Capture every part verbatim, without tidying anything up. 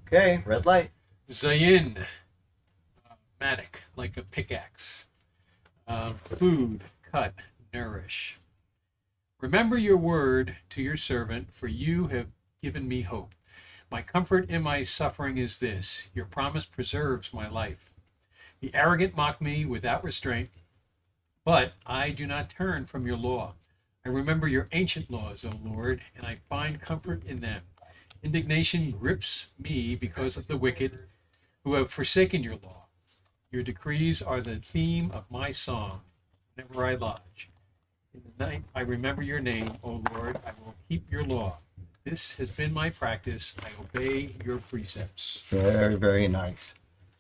Okay, red light. Zayin, uh, matic, like a pickaxe. Um, food, cut, nourish. Remember your word to your servant, for you have given me hope. My comfort in my suffering is this: your promise preserves my life. The arrogant mock me without restraint, but I do not turn from your law. I remember your ancient laws, O Lord, and I find comfort in them. Indignation grips me because of the wicked who have forsaken your law. Your decrees are the theme of my song whenever I lodge. In the night I remember your name, O Lord. I will keep your law. This has been my practice. I obey your precepts. Very, very nice.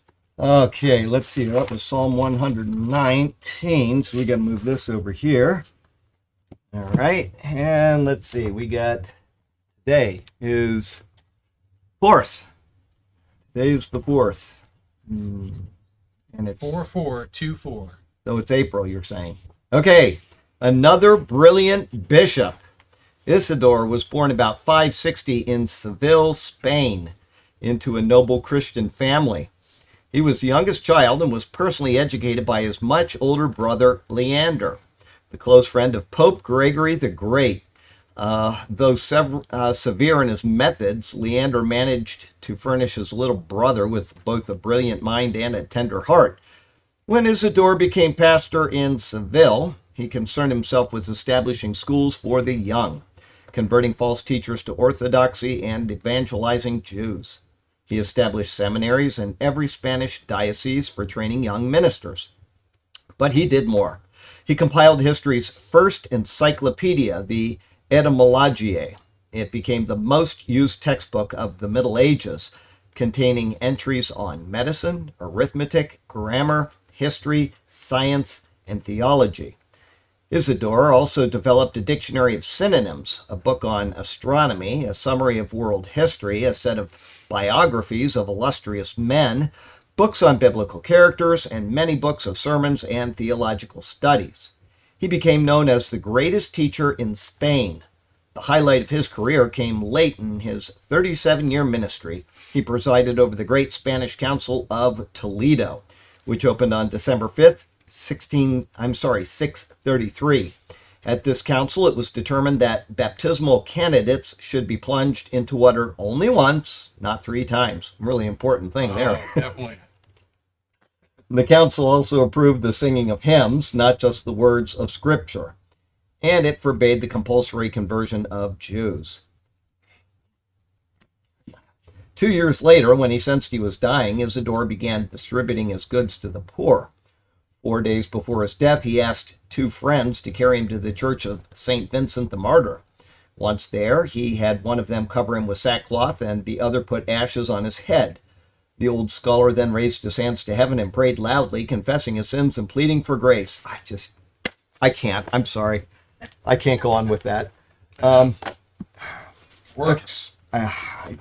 Okay, let's see. That was Psalm one hundred nineteen. So we got to move this over here. All right. And let's see. We got today is fourth. Today is the fourth. Hmm. And it's four four two four. So it's April, you're saying. Okay. Another brilliant bishop. Isidore was born about five sixty in Seville, Spain, into a noble Christian family. He was the youngest child and was personally educated by his much older brother, Leander, the close friend of Pope Gregory the Great. Uh, though sev- uh, severe in his methods, Leander managed to furnish his little brother with both a brilliant mind and a tender heart. When Isidore became pastor in Seville, he concerned himself with establishing schools for the young, converting false teachers to orthodoxy, and evangelizing Jews. He established seminaries in every Spanish diocese for training young ministers. But he did more. He compiled history's first encyclopedia, the Etymologiae. It became the most used textbook of the Middle Ages, containing entries on medicine, arithmetic, grammar, history, science, and theology. Isidore also developed a dictionary of synonyms, a book on astronomy, a summary of world history, a set of biographies of illustrious men, books on biblical characters, and many books of sermons and theological studies. He became known as the greatest teacher in Spain. The highlight of his career came late in his thirty-seven-year ministry. He presided over the Great Spanish Council of Toledo, which opened on December fifth, sixteen, I'm sorry, six thirty-three. At this council, it was determined that baptismal candidates should be plunged into water only once, not three times. Really important thing there. Oh, definitely. The council also approved the singing of hymns, not just the words of Scripture, and it forbade the compulsory conversion of Jews. Two years later, when he sensed he was dying, Isidore began distributing his goods to the poor. Four days before his death, he asked two friends to carry him to the church of Saint Vincent the Martyr. Once there, he had one of them cover him with sackcloth and the other put ashes on his head. The old scholar then raised his hands to heaven and prayed loudly, confessing his sins and pleading for grace. I just, I can't. I'm sorry. I can't go on with that. Um, Works. Uh, I,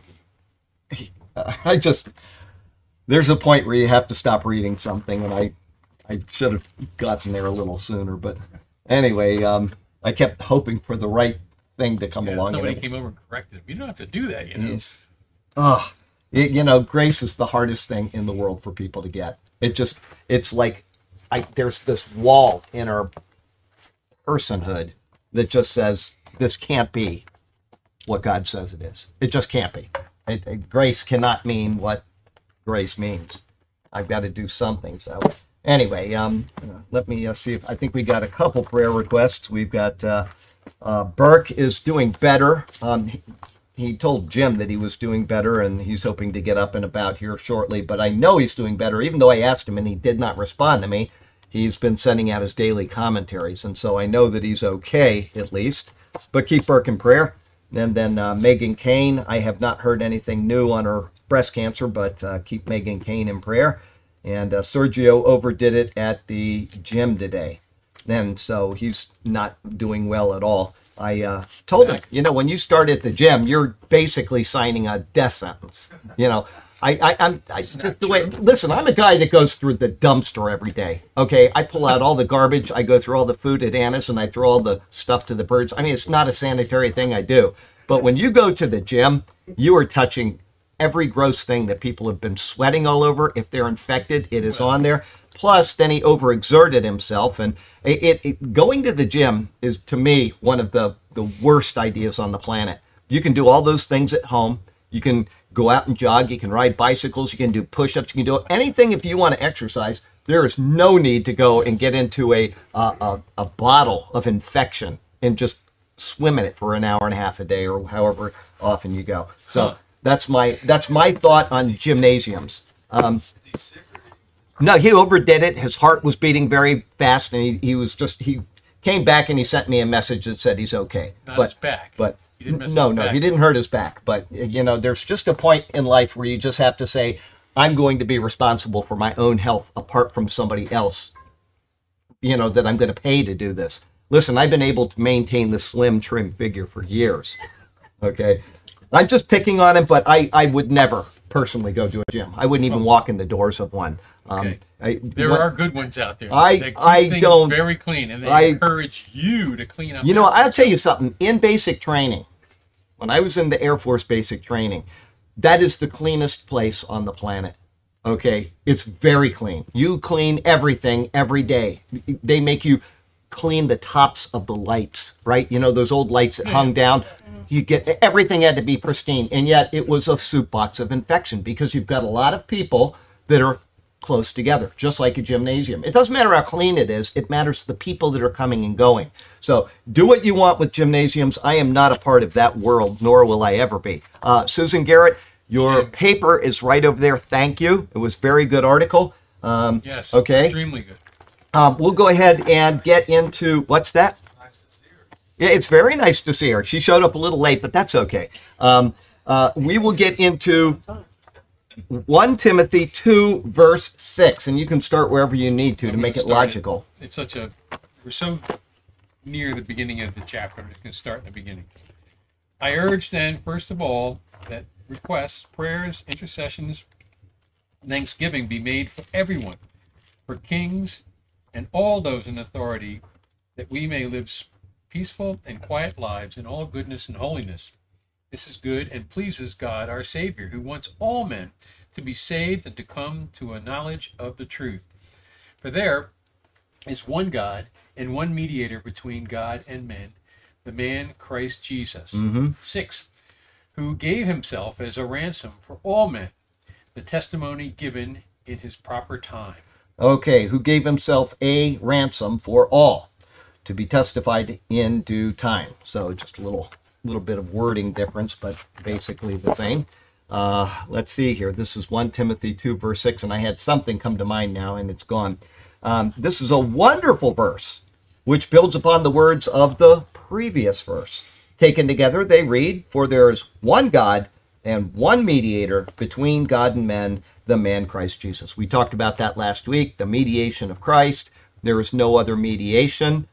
I just, there's a point where you have to stop reading something, and I, I should have gotten there a little sooner. But anyway, um, I kept hoping for the right thing to come Yeah, along. somebody and it, came over and corrected him. You don't have to do that, you know. Yes. Oh, it, you know, grace is the hardest thing in the world for people to get. It just, it's like, I, there's this wall in our personhood that just says, this can't be what God says it is. It just can't be. It, it, grace cannot mean what grace means. I've got to do something. So anyway, um, uh, let me uh, see if, I think we got a couple prayer requests. We've got, uh, uh, Burke is doing better. Um, he, he told Jim that he was doing better, and he's hoping to get up and about here shortly, but I know he's doing better, even though I asked him and he did not respond to me. He's been sending out his daily commentaries, and so I know that he's okay, at least. But keep Burke in prayer. And then uh, Megan Kane, I have not heard anything new on her breast cancer, but uh, keep Megan Kane in prayer. And uh, Sergio overdid it at the gym today. And so he's not doing well at all. I uh, told him, you know, when you start at the gym, you're basically signing a death sentence. You know, I, I, I'm I, just the way. Listen, I'm a guy that goes through the dumpster every day. Okay, I pull out all the garbage. I go through all the food at Anna's, and I throw all the stuff to the birds. I mean, it's not a sanitary thing I do. But when you go to the gym, you are touching every gross thing that people have been sweating all over. If they're infected, it is on there. Plus, then he overexerted himself. And it, it, it going to the gym is, to me, one of the, the worst ideas on the planet. You can do all those things at home. You can go out and jog. You can ride bicycles. You can do push-ups. You can do anything if you want to exercise. There is no need to go and get into a, uh, a, a bottle of infection and just swim in it for an hour and a half a day or however often you go. So that's my that's my thought on gymnasiums. Um, no, he overdid it. His heart was beating very fast, and he, he was just he came back and he sent me a message that said he's okay. Not but, his back. But He didn't mess no, his no, back. he didn't hurt his back. But you know, there's just a point in life where you just have to say, I'm going to be responsible for my own health apart from somebody else, you know, that I'm going to pay to do this. Listen, I've been able to maintain the slim, trim figure for years. Okay. I'm just picking on him, but I, I would never personally go to a gym. I wouldn't even walk in the doors of one. Um, Okay. I, There what- are good ones out there. I- They keep I things don't- very clean, and they I- encourage you to clean up. You know, after I'll tell you something. In basic training, when I was in the Air Force basic training, that is the cleanest place on the planet. Okay? It's very clein. You clean everything every day. They make you clean the tops of the lights, right? You know, those old lights that hung down. You get everything had to be pristine. And yet it was a soup box of infection because you've got a lot of people that are close together, just like a gymnasium. It doesn't matter how clean it is. It matters the people that are coming and going. So do what you want with gymnasiums. I am not a part of that world, nor will I ever be. Uh, Susan Garrett, your Shame. paper is right over there. Thank you. It was a very good article. Um, Yes. Okay. Extremely good. Um, we'll go ahead and get into, what's that? Yeah, it's very nice to see her. She showed up a little late, but that's okay. Um, uh, we will get into First Timothy two, verse six, and you can start wherever you need to I'm to make gonna it start logical. It's such a. We're so near the beginning of the chapter. I'm just going to start in the beginning. I urge then, first of all, that requests, prayers, intercessions, thanksgiving be made for everyone, for kings and all those in authority, that we may live peaceful and quiet lives in all goodness and holiness. This is good and pleases God our Savior, who wants all men to be saved and to come to a knowledge of the truth. For there is one God and one mediator between God and men, the man Christ Jesus. Mm-hmm. Six, who gave himself as a ransom for all men, the testimony given in his proper time. Okay, who gave himself a ransom for all to be testified in due time. So just a little little bit of wording difference, but basically the same. Uh, let's see here. This is First Timothy two, verse six, and I had something come to mind now, and it's gone. Um, this is a wonderful verse, which builds upon the words of the previous verse. Taken together, they read, "For there is one God and one mediator between God and men, the man Christ Jesus." We talked about that last week, the mediation of Christ. There is no other mediation.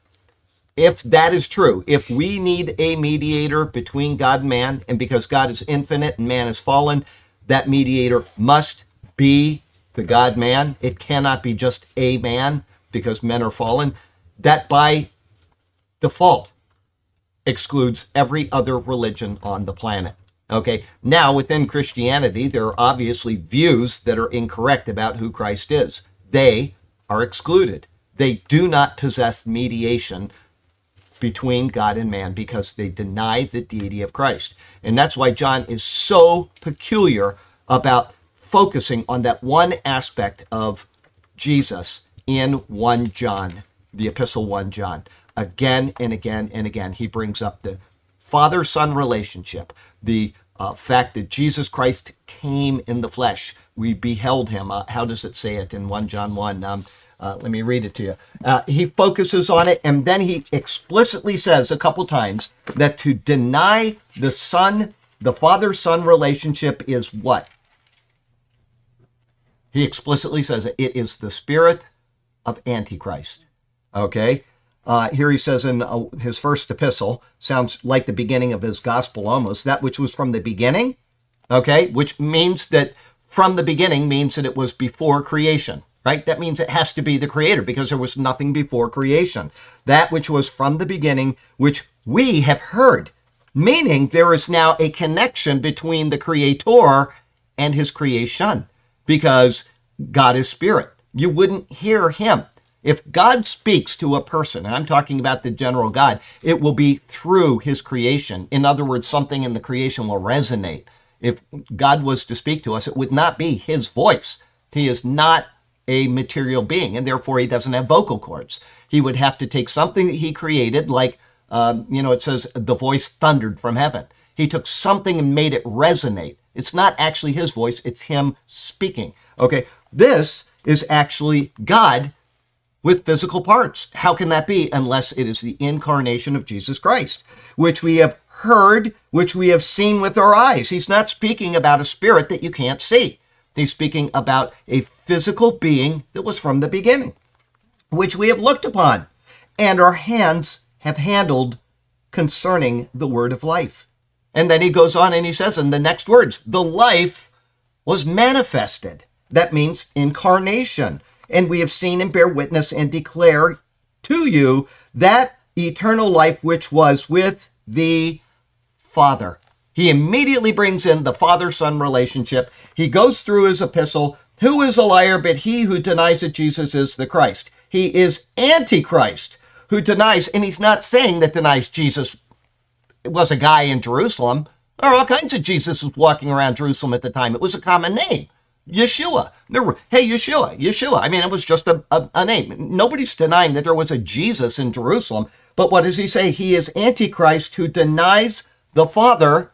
If that is true, if we need a mediator between God and man, and because God is infinite and man is fallen, that mediator must be the God-man. It cannot be just a man because men are fallen. That by default excludes every other religion on the planet. Okay, now within Christianity, there are obviously views that are incorrect about who Christ is. They are excluded. They do not possess mediation between God and man because they deny the deity of Christ. And that's why John is so peculiar about focusing on that one aspect of Jesus in First John, the epistle First John. Again and again and again, he brings up the father-son relationship, the uh, fact that Jesus Christ came in the flesh. We beheld him. Uh, how does it say it in First John one? Um, uh, let me read it to you. Uh, he focuses on it, and then he explicitly says a couple times that to deny the son, the father-son relationship is what? He explicitly says it, it is the spirit of Antichrist. Okay? Uh, here he says in uh, his first epistle, sounds like the beginning of his gospel almost, that which was from the beginning, okay, which means that from the beginning means that it was before creation, right? That means it has to be the creator because there was nothing before creation. That which was from the beginning, which we have heard, meaning there is now a connection between the creator and his creation, because God is spirit. You wouldn't hear him. If God speaks to a person, and I'm talking about the general God, it will be through his creation. In other words, something in the creation will resonate. If God was to speak to us, it would not be his voice. He is not a material being, and therefore he doesn't have vocal cords. He would have to take something that he created, like, um, you know, it says the voice thundered from heaven. He took something and made it resonate. It's not actually his voice, it's him speaking. Okay, this is actually God with physical parts. How can that be unless it is the incarnation of Jesus Christ, which we have heard, which we have seen with our eyes? He's not speaking about a spirit that you can't see. He's speaking about a physical being that was from the beginning, which we have looked upon, and our hands have handled concerning the word of life. And then he goes on and he says in the next words, the life was manifested. That means incarnation. And we have seen and bear witness and declare to you that eternal life which was with the Father. He immediately brings in the father-son relationship. He goes through his epistle. Who is a liar but he who denies that Jesus is the Christ? He is Antichrist, who denies, and he's not saying that denies Jesus was a guy in Jerusalem. There are all kinds of Jesuses walking around Jerusalem at the time. It was a common name. Yeshua. There were, hey, Yeshua, Yeshua. I mean, it was just a, a, a name. Nobody's denying that there was a Jesus in Jerusalem. But what does he say? He is Antichrist who denies the Father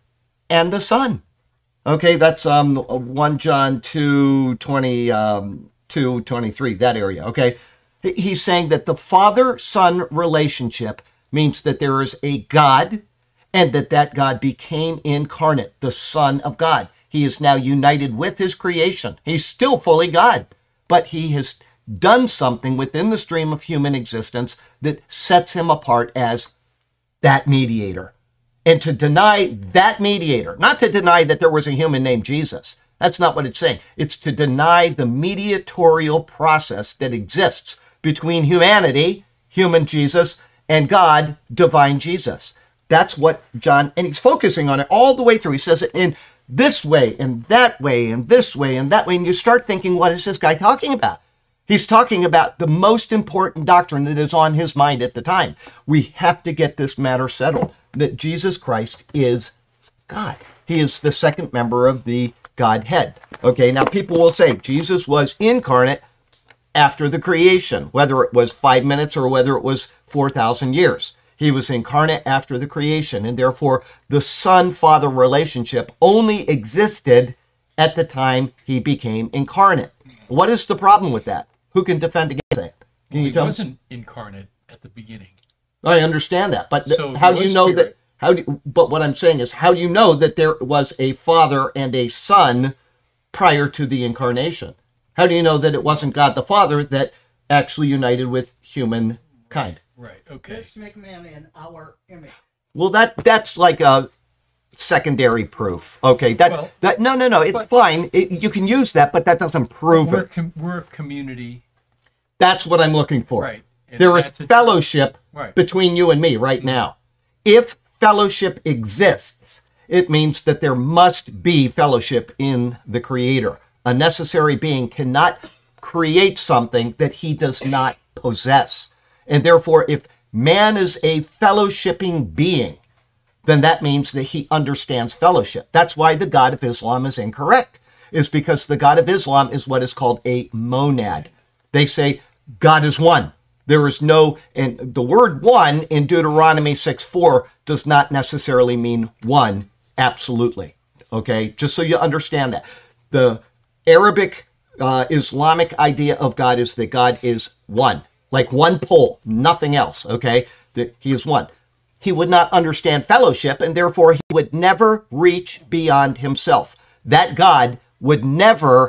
and the Son. Okay, that's um First John two twenty, um, two twenty-three, that area. Okay, he's saying that the father-son relationship means that there is a God, and that that God became incarnate, the Son of God. He is now united with his creation. He's still fully God, but he has done something within the stream of human existence that sets him apart as that mediator. And to deny that mediator, not to deny that there was a human named Jesus, that's not what it's saying. It's to deny the mediatorial process that exists between humanity, human Jesus, and God, divine Jesus. That's what John, and he's focusing on it all the way through. He says it in this way, and that way, and this way, and that way. And you start thinking, what is this guy talking about? He's talking about the most important doctrine that is on his mind at the time. We have to get this matter settled, that Jesus Christ is God. He is the second member of the Godhead. Okay, now people will say Jesus was incarnate after the creation, whether it was five minutes or whether it was four thousand years. He was incarnate after the creation, and therefore the son-father relationship only existed at the time he became incarnate. What is the problem with that? Who can defend against that? Can well, you he tell wasn't me? incarnate at the beginning. I understand that, but th- So how he do you was know spirit. that? How do? But what I'm saying is, how do you know that there was a father and a son prior to the incarnation? How do you know that it wasn't God the Father that actually united with humankind? Right, okay. Let's make man in our image. Well, that that's like a secondary proof. Okay, that Well, that no no no, it's but- fine. It, you can use that, but that doesn't prove We're, it. com- we're a community. That's what I'm looking for. Right. And There is that's a- fellowship Right. between you and me right now. If fellowship exists, it means that there must be fellowship in the Creator. A necessary being cannot create something that he does not possess. And therefore, if man is a fellowshipping being, then that means that he understands fellowship. That's why the God of Islam is incorrect, is because the God of Islam is what is called a monad. They say God is one. There is no, and the word one in Deuteronomy six four does not necessarily mean one, absolutely. Okay, just so you understand that. The Arabic uh, Islamic idea of God is that God is one, like one pole, nothing else, okay? That he is one. He would not understand fellowship, and therefore he would never reach beyond himself. That God would never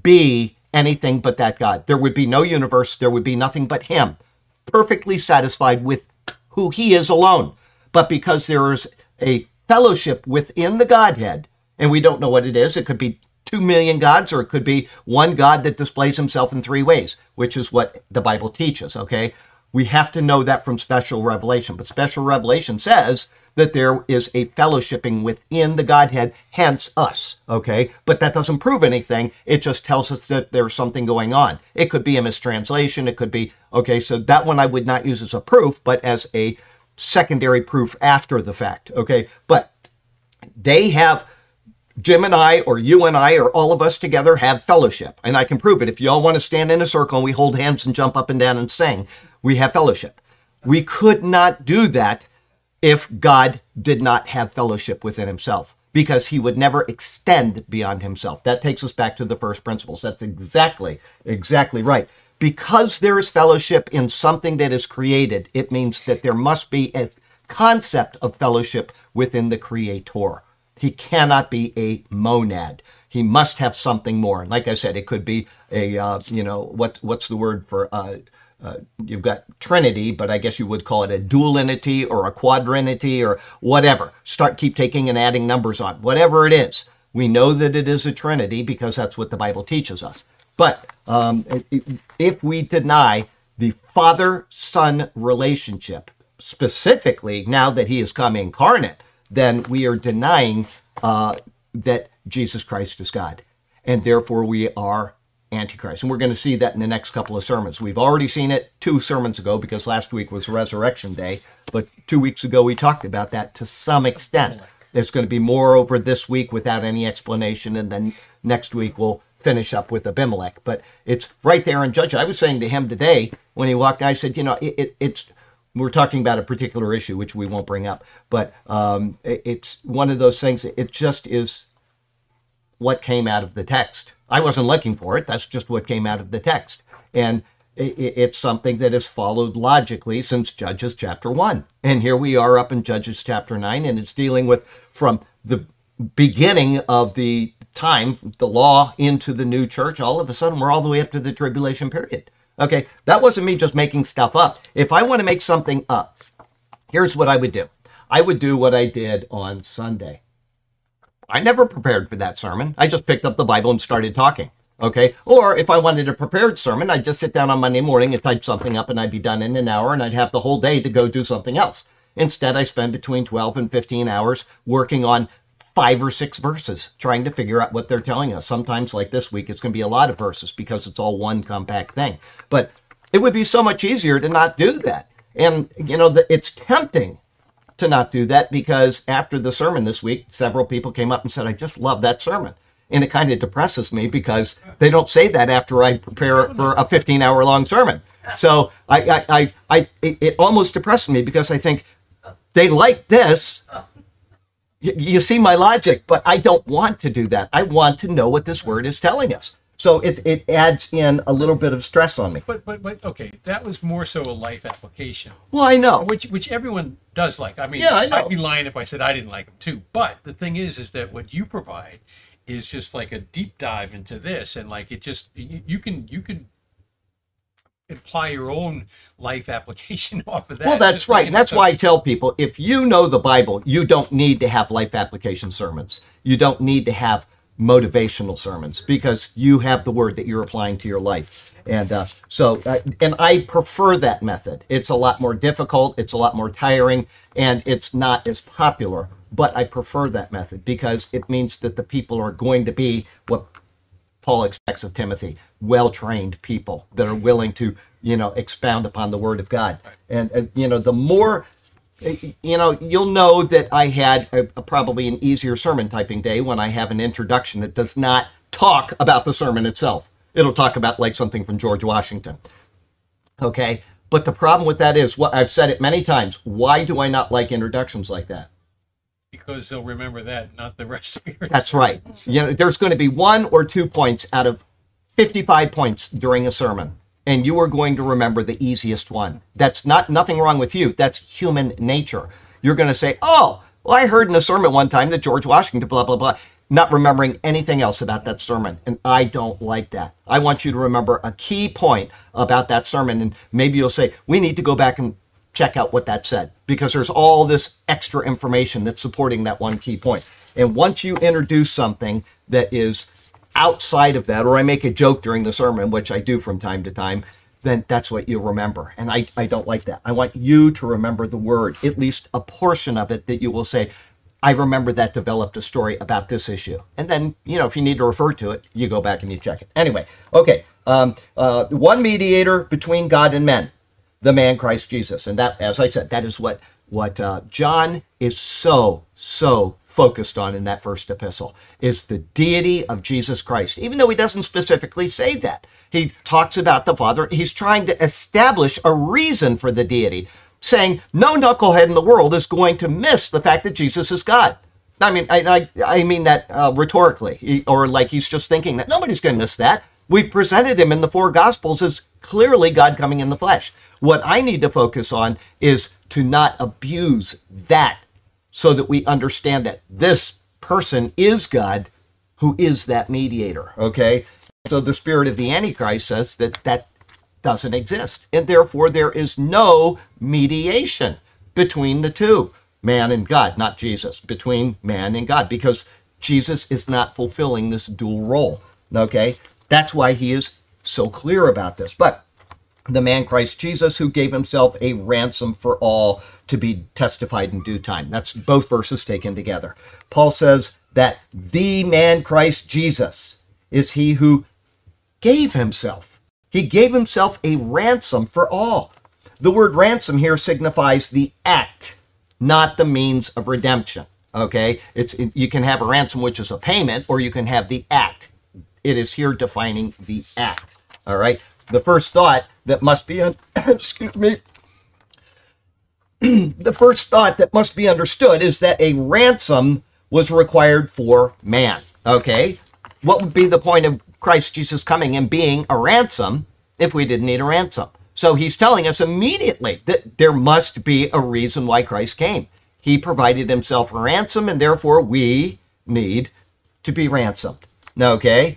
be anything but that God. There would be no universe. There would be nothing but him, perfectly satisfied with who he is alone. But because there is a fellowship within the Godhead, and we don't know what it is, it could be two million gods, or it could be one God that displays himself in three ways, which is what the Bible teaches, okay? We have to know that from special revelation. But special revelation says that there is a fellowshipping within the Godhead, hence us, okay? But that doesn't prove anything. It just tells us that there's something going on. It could be a mistranslation. It could be, okay, so that one I would not use as a proof, but as a secondary proof after the fact, okay? But they have, Jim and I, or you and I, or all of us together have fellowship. And I can prove it. If you all want to stand in a circle and we hold hands and jump up and down and sing, we have fellowship. We could not do that if God did not have fellowship within himself, because he would never extend beyond himself. That takes us back to the first principles. That's exactly, exactly right. Because there is fellowship in something that is created, it means that there must be a concept of fellowship within the Creator. He cannot be a monad. He must have something more. And like I said, it could be a, uh, you know, what what's the word for, uh, uh, you've got Trinity, but I guess you would call it a dualinity or a quadrinity or whatever. Start, keep taking and adding numbers on. Whatever it is, we know that it is a Trinity because that's what the Bible teaches us. But um, if we deny the Father-Son relationship, specifically now that he has come incarnate, then we are denying uh, that Jesus Christ is God. And therefore we are Antichrist. And we're going to see that in the next couple of sermons. We've already seen it two sermons ago because last week was Resurrection Day. But two weeks ago we talked about that to some extent. There's going to be more over this week without any explanation. And then next week we'll finish up with Abimelech. But it's right there in Judges. I was saying to him today when he walked, I said, you know, it, it, it's... We're talking about a particular issue, which we won't bring up, but um, it's one of those things. It just is what came out of the text. I wasn't looking for it. That's just what came out of the text. And it's something that has followed logically since Judges chapter one. And here we are up in Judges chapter nine, and it's dealing with from the beginning of the time, the law into the new church. All of a sudden, we're all the way up to the tribulation period. Okay, that wasn't me just making stuff up. If I want to make something up, here's what I would do. I would do what I did on Sunday. I never prepared for that sermon. I just picked up the Bible and started talking. Okay, or if I wanted a prepared sermon, I'd just sit down on Monday morning and type something up and I'd be done in an hour and I'd have the whole day to go do something else. Instead, I spend between twelve and fifteen hours working on five or six verses, trying to figure out what they're telling us. Sometimes, like this week, it's going to be a lot of verses because it's all one compact thing. But it would be so much easier to not do that. And, you know, the, it's tempting to not do that because after the sermon this week, several people came up and said, I just love that sermon. And it kind of depresses me because they don't say that after I prepare for a fifteen-hour long sermon. So I, I, I, I it, it almost depresses me because I think they like this. You see my logic, but I don't want to do that. I want to know what this word is telling us. So it it adds in a little bit of stress on me. But but but okay, that was more so a life application. Well, I know. Which which everyone does like. I mean, yeah, I know. I'd be lying if I said I didn't like them too. But the thing is, is that what you provide is just like a deep dive into this, and like it just you, you can you can apply your own life application off of that. Well, that's right. And that's why I tell people, if you know the Bible, you don't need to have life application sermons. You don't need to have motivational sermons because you have the word that you're applying to your life. And uh, so, uh, and I prefer that method. It's a lot more difficult. It's a lot more tiring, and it's not as popular. But I prefer that method because it means that the people are going to be what Paul expects of Timothy, well-trained people that are willing to, you know, expound upon the Word of God. And, and you know, the more, you know, you'll know that I had a, a, probably an easier sermon typing day when I have an introduction that does not talk about the sermon itself. It'll talk about like something from George Washington. Okay? But the problem with that is, what I've said it many times, why do I not like introductions like that? Because they'll remember that, not the rest of your... That's right. You know, there's going to be one or two points out of fifty-five points during a sermon, and you are going to remember the easiest one. That's not nothing wrong with you. That's human nature. You're going to say, oh, well, I heard in a sermon one time that George Washington, blah, blah, blah, not remembering anything else about that sermon. And I don't like that. I want you to remember a key point about that sermon, and maybe you'll say, we need to go back and check out what that said, because there's all this extra information that's supporting that one key point. And once you introduce something that is outside of that, or I make a joke during the sermon, which I do from time to time, then that's what you remember. And I, I don't like that. I want you to remember the word, at least a portion of it that you will say, I remember that developed a story about this issue. And then, you know, if you need to refer to it, you go back and you check it. Anyway, okay. Um, uh, one mediator between God and men, the man Christ Jesus. And that, as I said, that is what, what uh, John is so, so focused on in that first epistle, is the deity of Jesus Christ. Even though he doesn't specifically say that. He talks about the Father. He's trying to establish a reason for the deity, saying no knucklehead in the world is going to miss the fact that Jesus is God. I mean, I I, I mean that uh, rhetorically, he, or like he's just thinking that nobody's going to miss that. We've presented him in the four Gospels as clearly God coming in the flesh. What I need to focus on is to not abuse that, so that we understand that this person is God, who is that mediator, okay? So the spirit of the Antichrist says that that doesn't exist, and therefore there is no mediation between the two, man and God, not Jesus, between man and God, because Jesus is not fulfilling this dual role, okay? That's why he is so clear about this. But the man Christ Jesus, who gave himself a ransom for all to be testified in due time. That's both verses taken together. Paul says that the man Christ Jesus is he who gave himself. He gave himself a ransom for all. The word ransom here signifies the act, not the means of redemption. Okay? It's you can have a ransom, which is a payment, or you can have the act. It is here defining the act. All right? The first thought that must be, un- excuse me, the first thought that must be understood is that a ransom was required for man. Okay? What would be the point of Christ Jesus coming and being a ransom if we didn't need a ransom? So he's telling us immediately that there must be a reason why Christ came. He provided himself a ransom, and therefore we need to be ransomed. Okay?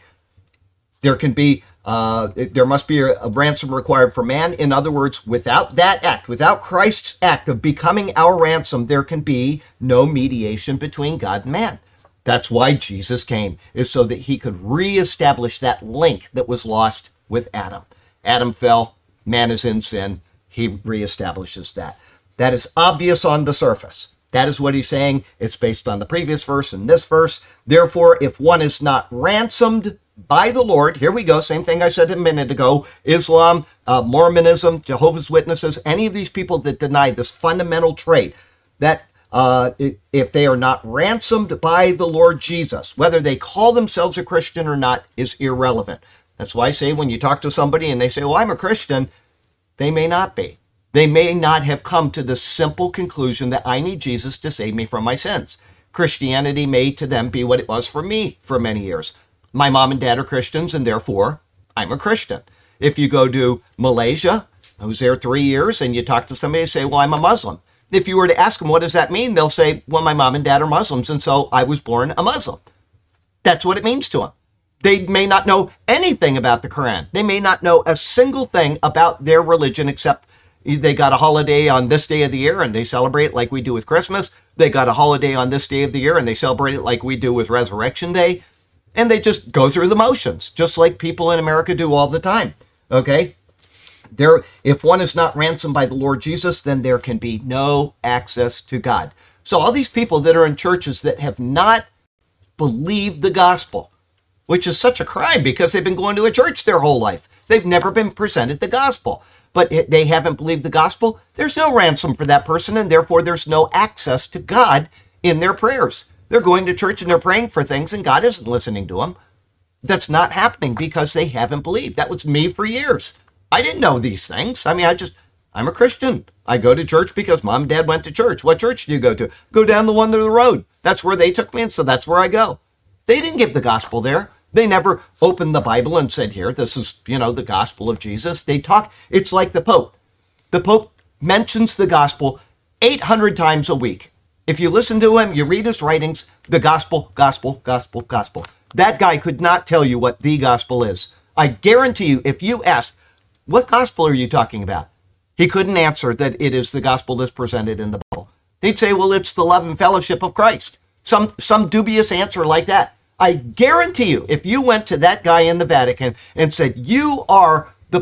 There can be, uh, there must be a, a ransom required for man. In other words, without that act, without Christ's act of becoming our ransom, there can be no mediation between God and man. That's why Jesus came, is so that he could reestablish that link that was lost with Adam. Adam fell, man is in sin, he reestablishes that. That is obvious on the surface. That is what he's saying. It's based on the previous verse and this verse. Therefore, if one is not ransomed by the Lord, here we go, same thing I said a minute ago, Islam, uh, Mormonism, Jehovah's Witnesses, any of these people that deny this fundamental trait, that Uh, if they are not ransomed by the Lord Jesus, whether they call themselves a Christian or not is irrelevant. That's why I say when you talk to somebody and they say, well, I'm a Christian, they may not be. They may not have come to the simple conclusion that I need Jesus to save me from my sins. Christianity may to them be what it was for me for many years. My mom and dad are Christians, and therefore I'm a Christian. If you go to Malaysia, I was there three years, and you talk to somebody and say, well, I'm a Muslim. If you were to ask them, what does that mean? They'll say, well, my mom and dad are Muslims, and so I was born a Muslim. That's what it means to them. They may not know anything about the Quran. They may not know a single thing about their religion, except they got a holiday on this day of the year and they celebrate it like we do with Christmas. They got a holiday on this day of the year and they celebrate it like we do with Resurrection Day. And they just go through the motions, just like people in America do all the time. Okay? There, if one is not ransomed by the Lord Jesus, then there can be no access to God. So all these people that are in churches that have not believed the gospel, which is such a crime because they've been going to a church their whole life. They've never been presented the gospel, but they haven't believed the gospel. There's no ransom for that person, and therefore there's no access to God in their prayers. They're going to church and they're praying for things, and God isn't listening to them. That's not happening because they haven't believed. That was me for years. I didn't know these things. I mean, I just, I'm a Christian. I go to church because mom and dad went to church. What church do you go to? Go down the one to the road. That's where they took me, and so that's where I go. They didn't give the gospel there. They never opened the Bible and said, here, this is, you know, the gospel of Jesus. They talk, it's like the Pope. The Pope mentions the gospel eight hundred times a week. If you listen to him, you read his writings, the gospel, gospel, gospel, gospel. That guy could not tell you what the gospel is. I guarantee you, if you asked, what gospel are you talking about? He couldn't answer that it is the gospel that's presented in the Bible. They'd say, well, it's the love and fellowship of Christ. Some, some dubious answer like that. I guarantee you, if you went to that guy in the Vatican and said, you are the Pope,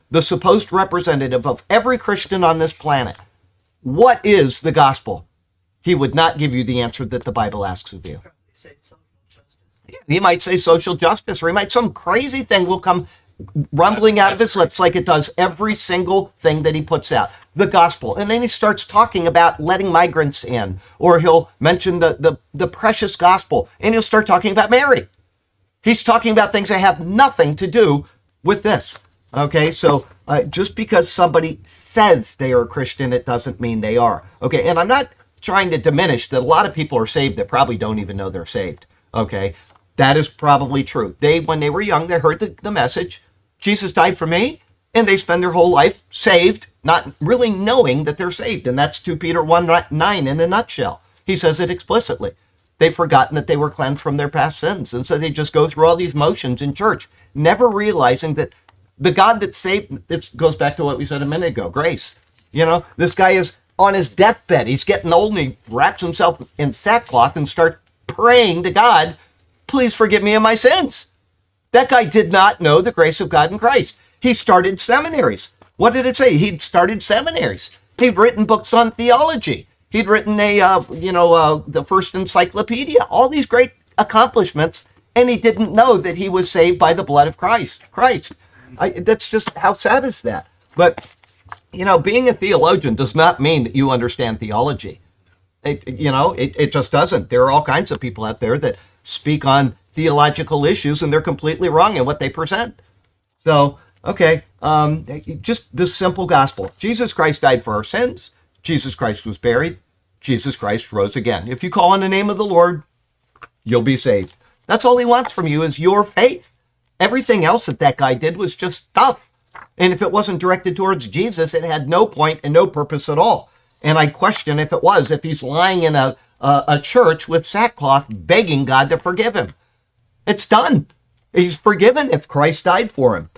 the supposed representative of every Christian on this planet, what is the gospel? He would not give you the answer that the Bible asks of you. Say social justice. He might say social justice, or he might, some crazy thing will come rumbling out of his lips like it does every single thing that he puts out. The gospel. And then he starts talking about letting migrants in, or he'll mention the, the, the precious gospel, and he'll start talking about Mary. He's talking about things that have nothing to do with this. Okay, so uh, just because somebody says they are a Christian, it doesn't mean they are. Okay, and I'm not trying to diminish that a lot of people are saved that probably don't even know they're saved. Okay, that is probably true. They, when they were young, they heard the, the message, Jesus died for me, and they spend their whole life saved, not really knowing that they're saved. And that's Second Peter one nine in a nutshell. He says it explicitly. They've forgotten that they were cleansed from their past sins. And so they just go through all these motions in church, never realizing that the God that saved, it goes back to what we said a minute ago, grace. You know, this guy is on his deathbed. He's getting old, and he wraps himself in sackcloth and starts praying to God, please forgive me of my sins. That guy did not know the grace of God in Christ. He started seminaries. What did it say? He'd started seminaries. He'd written books on theology. He'd written a, uh, you know, uh, the first encyclopedia, all these great accomplishments, and he didn't know that he was saved by the blood of Christ. Christ. I, that's just, how sad is that? But, you know, being a theologian does not mean that you understand theology. It, you know, it, it just doesn't. There are all kinds of people out there that speak on theological issues, and they're completely wrong in what they present. So, okay, um, just this simple gospel. Jesus Christ died for our sins. Jesus Christ was buried. Jesus Christ rose again. If you call on the name of the Lord, you'll be saved. That's all he wants from you, is your faith. Everything else that that guy did was just stuff. And if it wasn't directed towards Jesus, it had no point and no purpose at all. And I question if it was, if he's lying in a, a, a church with sackcloth begging God to forgive him. It's done. He's forgiven if Christ died for him.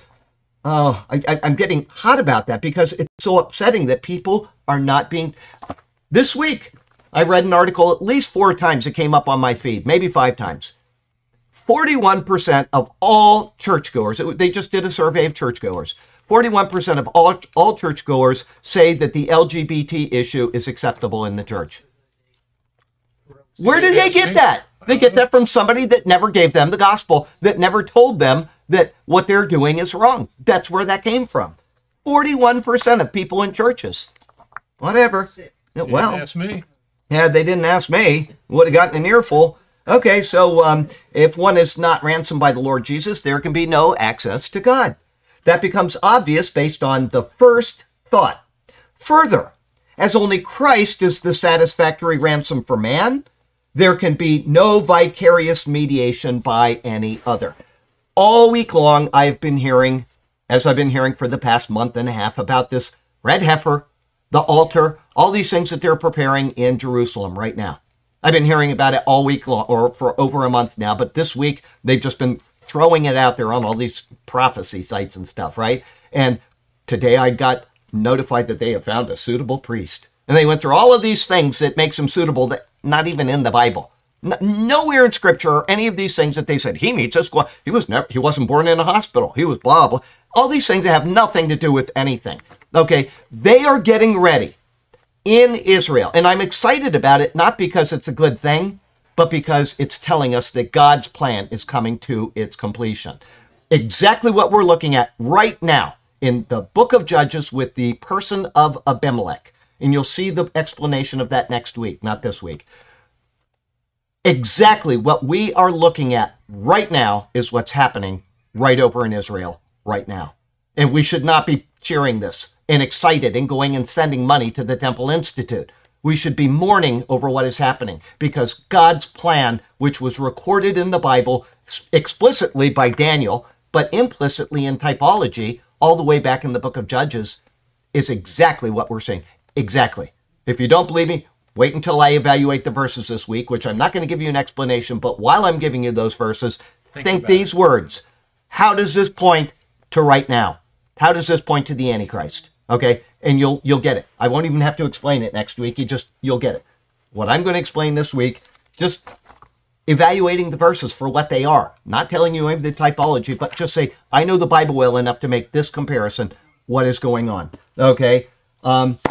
Oh, I, I, I'm getting hot about that because it's so upsetting that people are not being... This week, I read an article at least four times. It came up on my feed, maybe five times. forty-one percent of all churchgoers, it, they just did a survey of churchgoers. forty-one percent of all, all churchgoers say that the L G B T issue is acceptable in the church. Where did they get that? They get that from somebody that never gave them the gospel, that never told them that what they're doing is wrong. That's where that came from. forty-one percent of people in churches. Whatever. You Well, didn't ask me. yeah, they didn't ask me. Would have gotten an earful. Okay, so um, if one is not ransomed by the Lord Jesus, there can be no access to God. That becomes obvious based on the first thought. Further, as only Christ is the satisfactory ransom for man, there can be no vicarious mediation by any other. All week long, I've been hearing, as I've been hearing for the past month and a half, about this red heifer, the altar, all these things that they're preparing in Jerusalem right now. I've been hearing about it all week long, or for over a month now, but this week they've just been throwing it out there on all these prophecy sites and stuff, right? And today I got notified that they have found a suitable priest. And they went through all of these things that makes him suitable, that not even in the Bible. N- nowhere in Scripture or any of these things that they said, he meets us, he, was never, he wasn't born in a hospital, he was blah, blah. All these things that have nothing to do with anything. Okay, they are getting ready in Israel. And I'm excited about it, not because it's a good thing, but because it's telling us that God's plan is coming to its completion. Exactly what we're looking at right now in the book of Judges with the person of Abimelech. And you'll see the explanation of that next week, not this week. Exactly what we are looking at right now is what's happening right over in Israel right now. And we should not be cheering this and excited and going and sending money to the Temple Institute. We should be mourning over what is happening because God's plan, which was recorded in the Bible explicitly by Daniel, but implicitly in typology all the way back in the book of Judges, is exactly what we're saying. Exactly. If you don't believe me, wait until I evaluate the verses this week, which I'm not going to give you an explanation, but while I'm giving you those verses, think, think these it. words. How does this point to right now? How does this point to the Antichrist? Okay, and you'll you'll get it. I won't even have to explain it next week. You just you'll get it. What I'm going to explain this week, just evaluating the verses for what they are, not telling you any of the typology, but just say I know the Bible well enough to make this comparison. what is going on. Okay, um,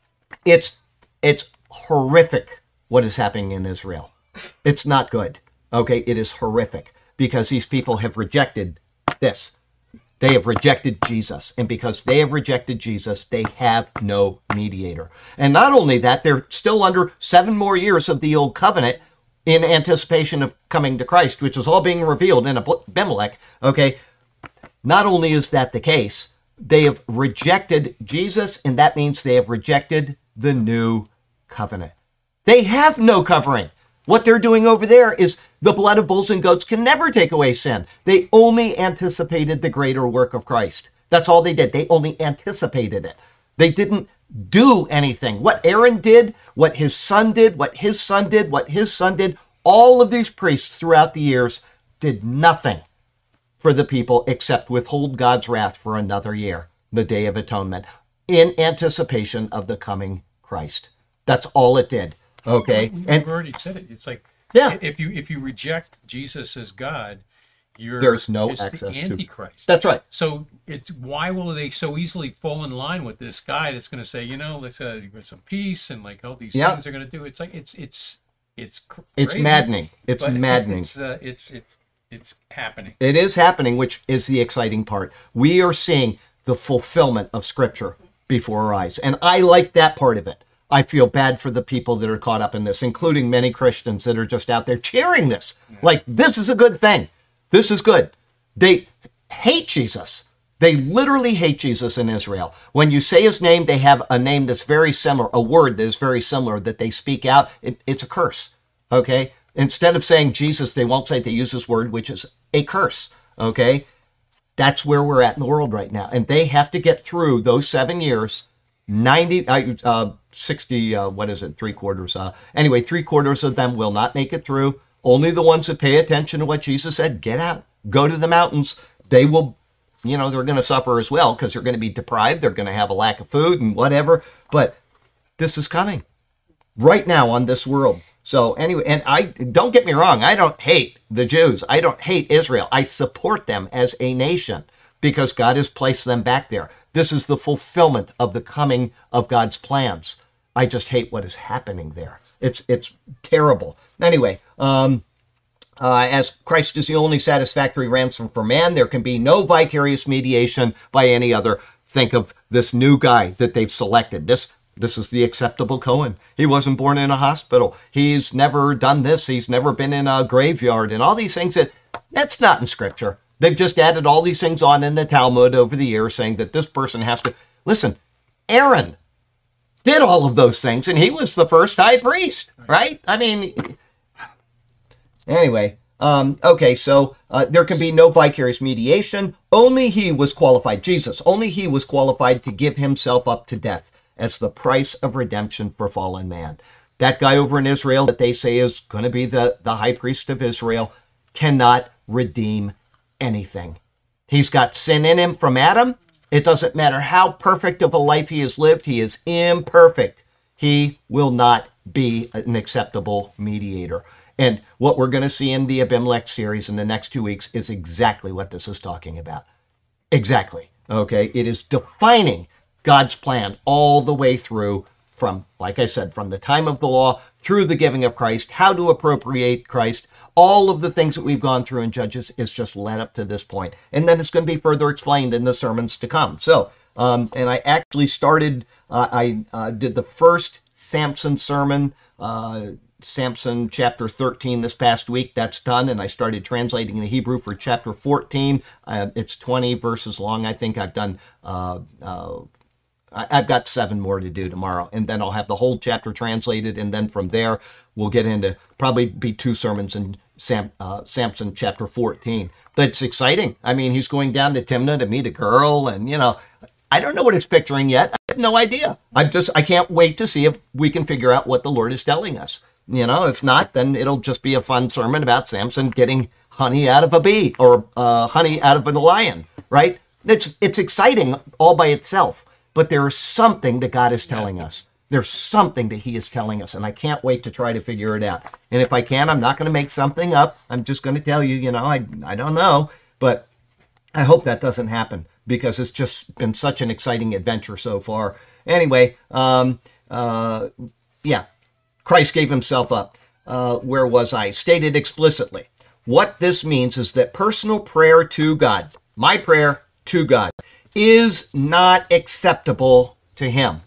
it's it's horrific what is happening in Israel. It's not good. Okay, it is horrific because these people have rejected this. They have rejected Jesus. And because they have rejected Jesus, they have no mediator. And not only that, they're still under seven more years of the old covenant in anticipation of coming to Christ, which is all being revealed in Abimelech. Okay, not only is that the case, they have rejected Jesus, and that means they have rejected the new covenant. They have no covering. What they're doing over there is the blood of bulls and goats can never take away sin. They only anticipated the greater work of Christ. That's all they did. They only anticipated it. They didn't do anything. What Aaron did, what his son did, what his son did, what his son did, all of these priests throughout the years did nothing for the people except withhold God's wrath for another year, the Day of Atonement, in anticipation of the coming Christ. That's all it did. Okay, and you've already said it. It's like, yeah, if you if you reject Jesus as God, you're there's no it's access the to Antichrist. That's right. So it's why will they so easily fall in line with this guy that's going to say, you know, let's uh, get some peace and like all these yeah. things are going to do. It's like it's it's it's crazy, it's maddening. It's maddening. It's uh, it's it's it's happening. It is happening, which is the exciting part. We are seeing the fulfillment of Scripture before our eyes, and I like that part of it. I feel bad for the people that are caught up in this, including many Christians that are just out there cheering this. Like, this is a good thing. This is good. They hate Jesus. They literally hate Jesus in Israel. When you say his name, they have a name that's very similar, a word that is very similar that they speak out. It, it's a curse, okay? Instead of saying Jesus, they won't say, they use this word, which is a curse, okay? That's where we're at in the world right now. And they have to get through those seven years ninety, uh, sixty, uh, what is it, three quarters. Uh, anyway, three quarters of them will not make it through. Only the ones that pay attention to what Jesus said, get out, go to the mountains. They will, you know, they're going to suffer as well because they're going to be deprived. They're going to have a lack of food and whatever. But this is coming right now on this world. So anyway, and I don't get me wrong. I don't hate the Jews. I don't hate Israel. I support them as a nation because God has placed them back there. This is the fulfillment of the coming of God's plans. I just hate what is happening there. It's it's terrible. Anyway, um, uh, as Christ is the only satisfactory ransom for man, there can be no vicarious mediation by any other. Think of this new guy that they've selected. This this is the acceptable Cohen. He wasn't born in a hospital. He's never done this. He's never been in a graveyard and all these things that that's not in Scripture. They've just added all these things on in the Talmud over the years saying that this person has to... Listen, Aaron did all of those things, and he was the first high priest, right? I mean, anyway, um, okay, so uh, there can be no vicarious mediation. Only he was qualified, Jesus, only he was qualified to give himself up to death as the price of redemption for fallen man. That guy over in Israel that they say is going to be the, the high priest of Israel cannot redeem anything. He's got sin in him from Adam. It doesn't matter how perfect of a life he has lived. He is imperfect. He will not be an acceptable mediator. And what we're going to see in the Abimelech series in the next two weeks is exactly what this is talking about. Exactly. Okay. It is defining God's plan all the way through from, like I said, from the time of the law through the giving of Christ, how to appropriate Christ. All of the things that we've gone through in Judges is just led up to this point. And then it's going to be further explained in the sermons to come. So, um, and I actually started, uh, I uh, did the first Samson sermon, uh, Samson chapter thirteen this past week. That's done. And I started translating the Hebrew for chapter fourteen. Uh, it's twenty verses long. I think I've done, uh, uh, I've got seven more to do tomorrow, and then I'll have the whole chapter translated, and then from there, we'll get into probably be two sermons in Sam, uh, Samson chapter fourteen. But it's exciting. I mean, he's going down to Timnah to meet a girl, and, you know, I don't know what he's picturing yet. I have no idea. I'm just, I can't wait to see if we can figure out what the Lord is telling us. You know, if not, then it'll just be a fun sermon about Samson getting honey out of a bee, or uh, honey out of a lion, right? It's, it's exciting all by itself. But there is something that God is telling us. There's something that he is telling us, and I can't wait to try to figure it out. And if I can, I'm not going to make something up. I'm just going to tell you, you know, I, I don't know. But I hope that doesn't happen. because it's just been such an exciting adventure so far. Anyway, um, uh, yeah, Christ gave himself up. Uh, where was I? Stated explicitly. What this means is that personal prayer to God, my prayer to God, is not acceptable to him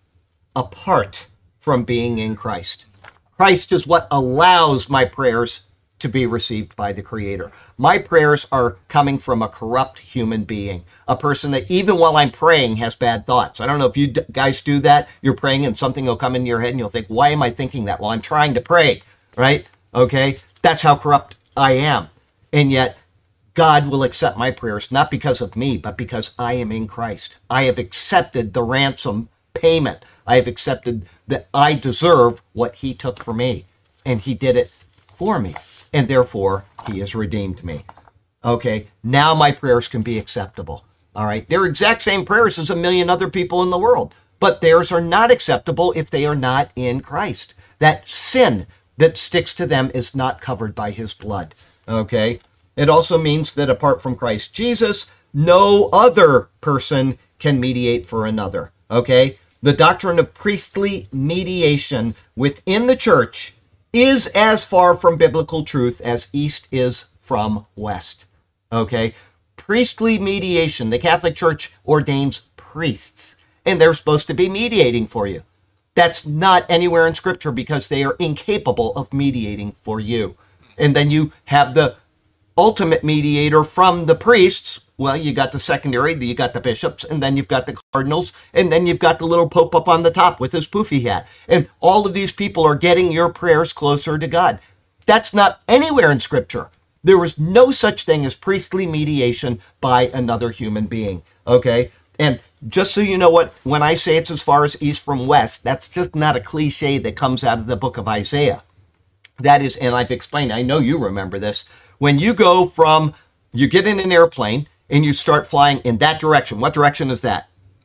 apart from being in Christ. Christ is what allows my prayers to be received by the Creator. My prayers are coming from a corrupt human being, a person that even while I'm praying has bad thoughts. I don't know if you guys do that. You're praying and something will come into your head and you'll think, why am I thinking that? Well, I'm trying to pray, right? Okay, that's how corrupt I am. And yet, God will accept my prayers, not because of me, but because I am in Christ. I have accepted the ransom payment. I have accepted that I deserve what he took for me, and he did it for me, and therefore he has redeemed me. Okay, now my prayers can be acceptable. All right, they're exact same prayers as a million other people in the world, but theirs are not acceptable if they are not in Christ. That sin that sticks to them is not covered by his blood. Okay, it also means that apart from Christ Jesus, no other person can mediate for another. Okay, the doctrine of priestly mediation within the church is as far from biblical truth as east is from west. Okay, priestly mediation. The Catholic Church ordains priests, and they're supposed to be mediating for you. That's not anywhere in Scripture because they are incapable of mediating for you. And then you have the ultimate mediator from the priests. Well, you got the secondary, you got the bishops, and then you've got the cardinals, and then you've got the little pope up on the top with his poofy hat. And all of these people are getting your prayers closer to God. That's not anywhere in Scripture. There is no such thing as priestly mediation by another human being. Okay? And just so you know what, when I say it's as far as east from west, that's just not a cliche that comes out of the book of Isaiah. That is, and I've explained, I know you remember this, when you go from, you get in an airplane and you start flying in that direction. What direction is that?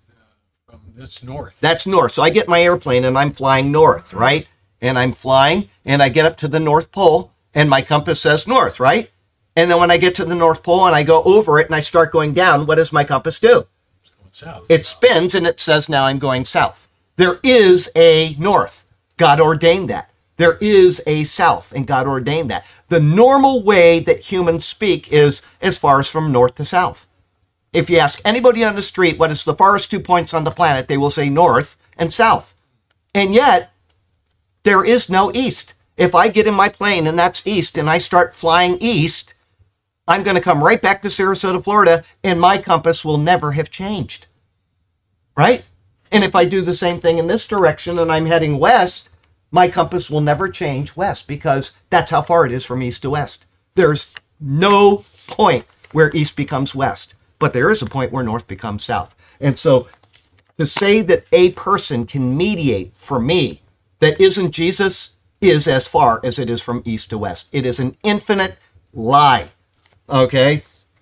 From that's north. That's north. So I get my airplane and I'm flying north, right? And I'm flying and I get up to the North Pole and my compass says north, right? And then when I get to the North Pole and I go over it and I start going down, what does my compass do? South. It spins and it says now I'm going south. There is a north. God ordained that. There is a south, and God ordained that. The normal way that humans speak is as far as from north to south. If you ask anybody on the street what is the farthest two points on the planet, they will say north and south. And yet, there is no east. If I get in my plane and that's east and I start flying east, I'm going to come right back to Sarasota, Florida, and my compass will never have changed. Right? And if I do the same thing in this direction and I'm heading west, my compass will never change west because that's how far it is from east to west. There's no point where east becomes west, but there is a point where north becomes south. And so to say that a person can mediate for me that isn't Jesus is as far as it is from east to west. It is an infinite lie. Okay?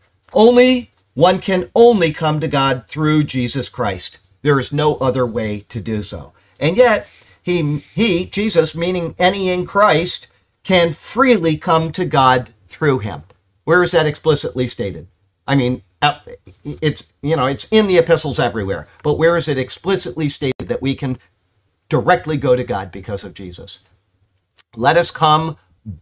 Only, one can only come to God through Jesus Christ. There is no other way to do so. And yet, he, he, Jesus, meaning any in Christ, can freely come to God through him. Where is that explicitly stated? I mean, it's, you know, it's in the epistles everywhere. But where is it explicitly stated that we can directly go to God because of Jesus? Let us come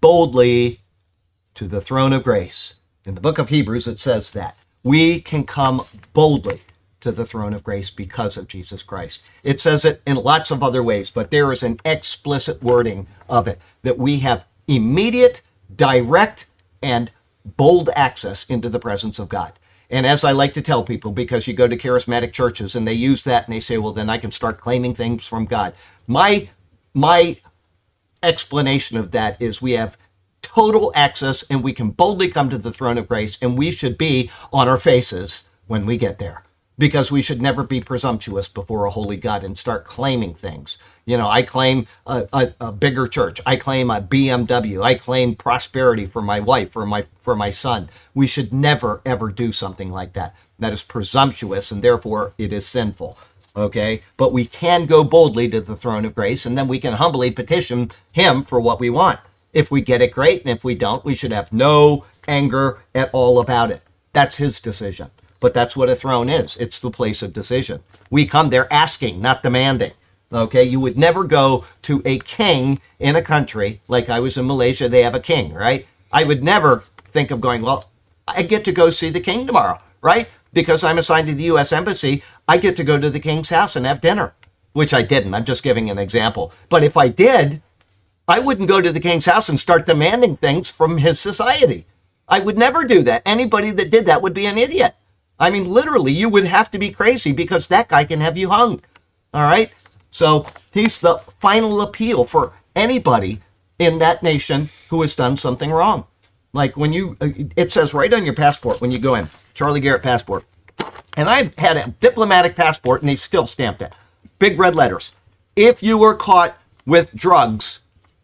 boldly to the throne of grace. In the book of Hebrews, it says that. We can come boldly to the throne of grace because of Jesus Christ. It says it in lots of other ways, but there is an explicit wording of it, that we have immediate, direct, and bold access into the presence of God. And as I like to tell people, because you go to charismatic churches and they use that and they say, well, then I can start claiming things from God. My, my explanation of that is we have total access and we can boldly come to the throne of grace, and we should be on our faces when we get there, because we should never be presumptuous before a holy God and start claiming things. You know, I claim a, a, a bigger church. I claim a B M W. I claim prosperity for my wife, for my for my son. We should never, ever do something like that. That is presumptuous, and therefore it is sinful. Okay? But we can go boldly to the throne of grace, and then we can humbly petition him for what we want. If we get it, great, and if we don't, we should have no anger at all about it. That's his decision. but that's what a throne is. It's the place of decision. We come there asking, not demanding. Okay, you would never go to a king in a country, like I was in Malaysia, they have a king, right? I would never think of going, well, I get to go see the king tomorrow, right? Because I'm assigned to the U S Embassy, I get to go to the king's house and have dinner, which I didn't. I'm just giving an example. But if I did, I wouldn't go to the king's house and start demanding things from his society. I would never do that. Anybody that did that would be an idiot. I mean, literally, you would have to be crazy because that guy can have you hung. All right? So he's the final appeal for anybody in that nation who has done something wrong. Like when you, it says right on your passport when you go in, Charlie Garrett passport. And I've had a diplomatic passport and they still stamped it. Big red letters. If you were caught with drugs,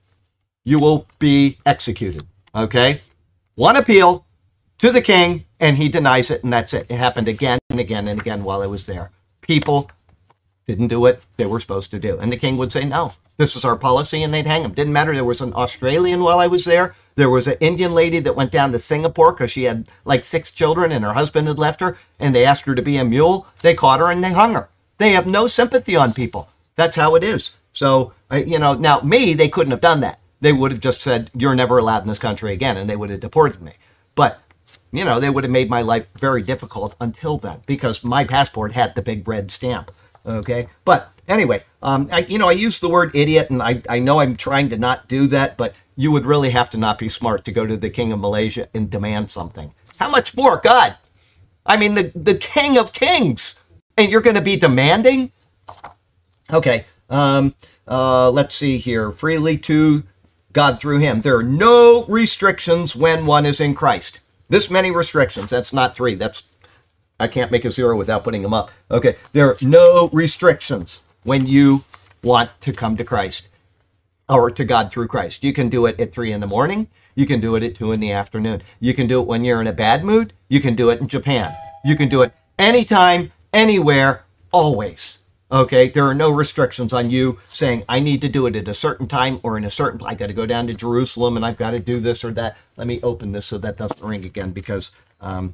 you will be executed. Okay? One appeal to the king and he denies it and that's it. It happened again and again and again while I was there. People didn't do what they were supposed to do. And the king would say, no, this is our policy, and they'd hang him. Didn't matter. There was an Australian while I was there. There was an Indian lady that went down to Singapore because she had like six children and her husband had left her, and they asked her to be a mule. They caught her and they hung her. They have no sympathy on people. That's how it is. So, you know, now me, they couldn't have done that. They would have just said, you're never allowed in this country again, and they would have deported me. But, you know, they would have made my life very difficult until then because my passport had the big red stamp. Okay, but anyway, um, I, you know, I use the word idiot, and I, I know I'm trying to not do that, but you would really have to not be smart to go to the king of Malaysia and demand something. How much more, God? I mean, the, the king of kings, and you're going to be demanding? Okay, um, uh, let's see here. Freely to God through him. There are no restrictions when one is in Christ. This many restrictions. That's not three. That's I can't make a zero without putting them up. Okay, there are no restrictions when you want to come to Christ or to God through Christ. You can do it at three in the morning. You can do it at two in the afternoon. You can do it when you're in a bad mood. You can do it in Japan. You can do it anytime, anywhere, always. Okay, there are no restrictions on you saying, I need to do it at a certain time or in a certain, I got to go down to Jerusalem and I've got to do this or that. Let me open this so that doesn't ring again because, um,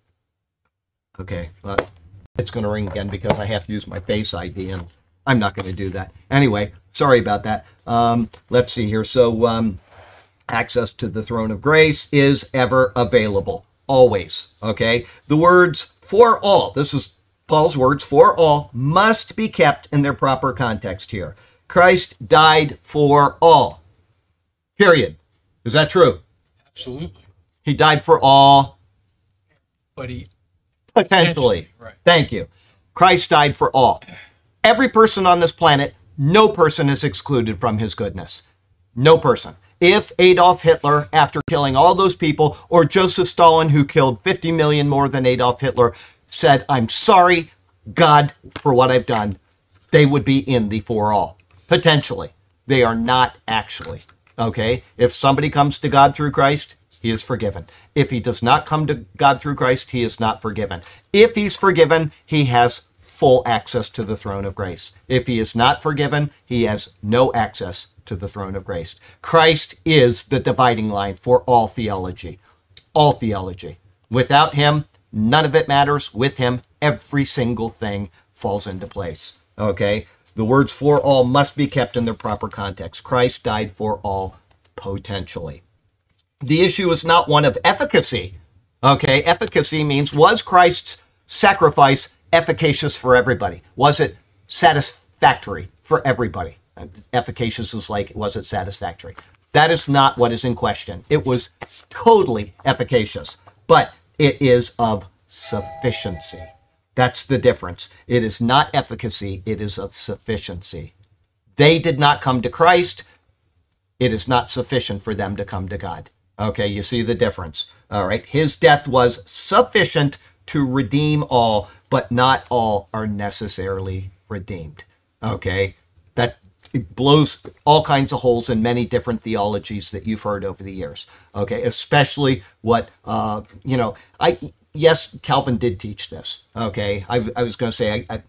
okay, well, it's going to ring again because I have to use my Face I D, and I'm not going to do that. Anyway, sorry about that. Um, let's see here. So um, access to the throne of grace is ever available, always, okay? The words for all, this is Paul's words, for all, must be kept in their proper context here. Christ died for all, period. Is that true? Absolutely. He died for all. But he Potentially. Right. Thank you. Christ died for all. Every person on this planet, no person is excluded from his goodness. No person. If Adolf Hitler, after killing all those people, or Joseph Stalin, who killed fifty million more than Adolf Hitler, said, I'm sorry, God, for what I've done, they would be in the for all. Potentially. They are not actually. Okay? If somebody comes to God through Christ, he is forgiven. If he does not come to God through Christ, he is not forgiven. If he's forgiven, he has full access to the throne of grace. If he is not forgiven, he has no access to the throne of grace. Christ is the dividing line for all theology. All theology. Without him, none of it matters. With him, every single thing falls into place. Okay? The words for all must be kept in their proper context. Christ died for all potentially. The issue is not one of efficacy. Okay, efficacy means, was Christ's sacrifice efficacious for everybody? Was it satisfactory for everybody? Efficacious is like, was it satisfactory? That is not what is in question. It was totally efficacious, but it is of sufficiency. That's the difference. It is not efficacy, it is of sufficiency. They did not come to Christ. It is not sufficient for them to come to God. Okay, you see the difference. All right, his death was sufficient to redeem all, but not all are necessarily redeemed. Okay, that it blows all kinds of holes in many different theologies that you've heard over the years. Okay, especially what, uh, you know, I, yes, Calvin did teach this. Okay, I, I was going to say, I,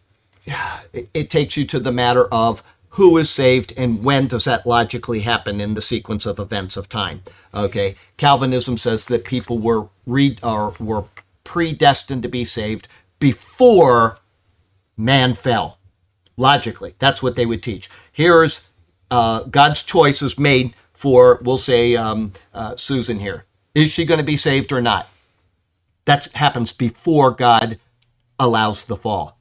I, it, it takes you to the matter of who is saved and when does that logically happen in the sequence of events of time. Okay, Calvinism says that people were read or were predestined to be saved before man fell. Logically, that's what they would teach. Here's uh, God's choice is made for, we'll say, um, uh, Susan here. Is she going to be saved or not? That happens before God allows the fall.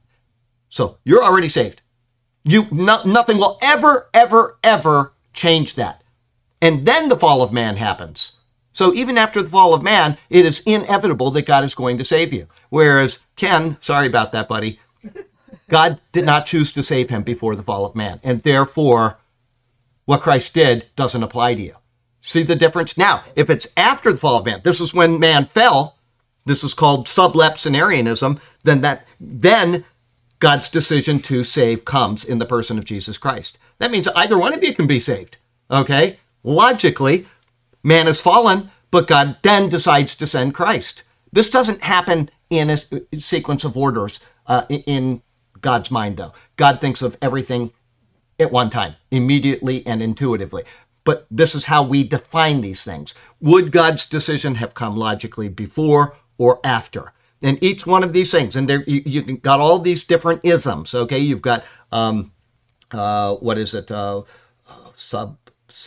So you're already saved. You no, nothing will ever, ever, ever change that. And then the fall of man happens. So even after the fall of man, it is inevitable that God is going to save you. Whereas Ken, sorry about that, buddy, God did not choose to save him before the fall of man. And therefore, what Christ did doesn't apply to you. See the difference? Now, if it's after the fall of man, this is when man fell, this is called sublapsarianism, then that then God's decision to save comes in the person of Jesus Christ. That means either one of you can be saved. Okay? Logically, man has fallen, but God then decides to send Christ. This doesn't happen in a sequence of orders uh, in God's mind, though. God thinks of everything at one time, immediately and intuitively. But this is how we define these things. Would God's decision have come logically before or after? And each one of these things, and there you, you got all these different isms, okay? You've got, um, uh, what is it, uh, sub,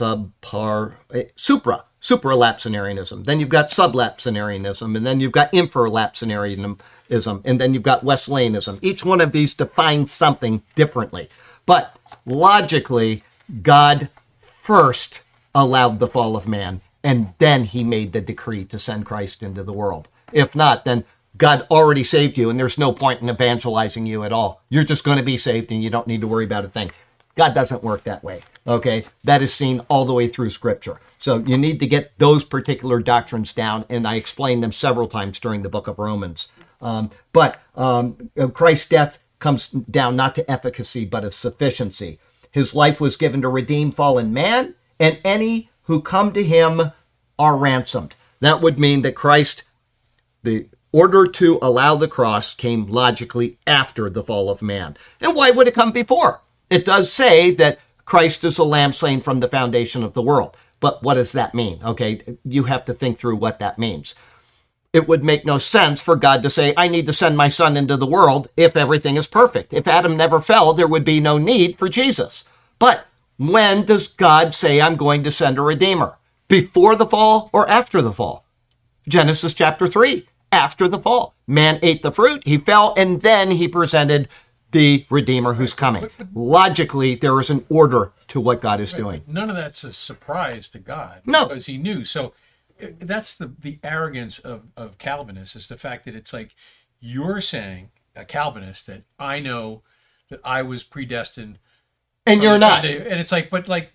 subpar, eh, supra, supralapsarianism. Then you've got sublapsarianism, and then you've got infralapsarianism, and then you've got Wesleyanism. Each one of these defines something differently. But logically, God first allowed the fall of man, and then he made the decree to send Christ into the world. If not, then God already saved you, and there's no point in evangelizing you at all. You're just going to be saved, and you don't need to worry about a thing. God doesn't work that way, okay? That is seen all the way through Scripture. So you need to get those particular doctrines down, and I explained them several times during the book of Romans. Um, but um, Christ's death comes down not to efficacy, but of sufficiency. His life was given to redeem fallen man, and any who come to him are ransomed. That would mean that Christ, the order to allow the cross, came logically after the fall of man. And why would it come before? It does say that Christ is a lamb slain from the foundation of the world. But what does that mean? Okay, you have to think through what that means. It would make no sense for God to say, I need to send my son into the world if everything is perfect. If Adam never fell, there would be no need for Jesus. But when does God say, I'm going to send a redeemer? Before the fall or after the fall? Genesis chapter three, after the fall. Man ate the fruit, he fell, and then he presented the redeemer who's coming. But, but, Logically, there is an order to what God is right, doing. None of that's a surprise to God. No. Because he knew. So that's the, the arrogance of, of Calvinists, is the fact that it's like you're saying, a Calvinist, that I know that I was predestined. And you're not. And it's like, but like,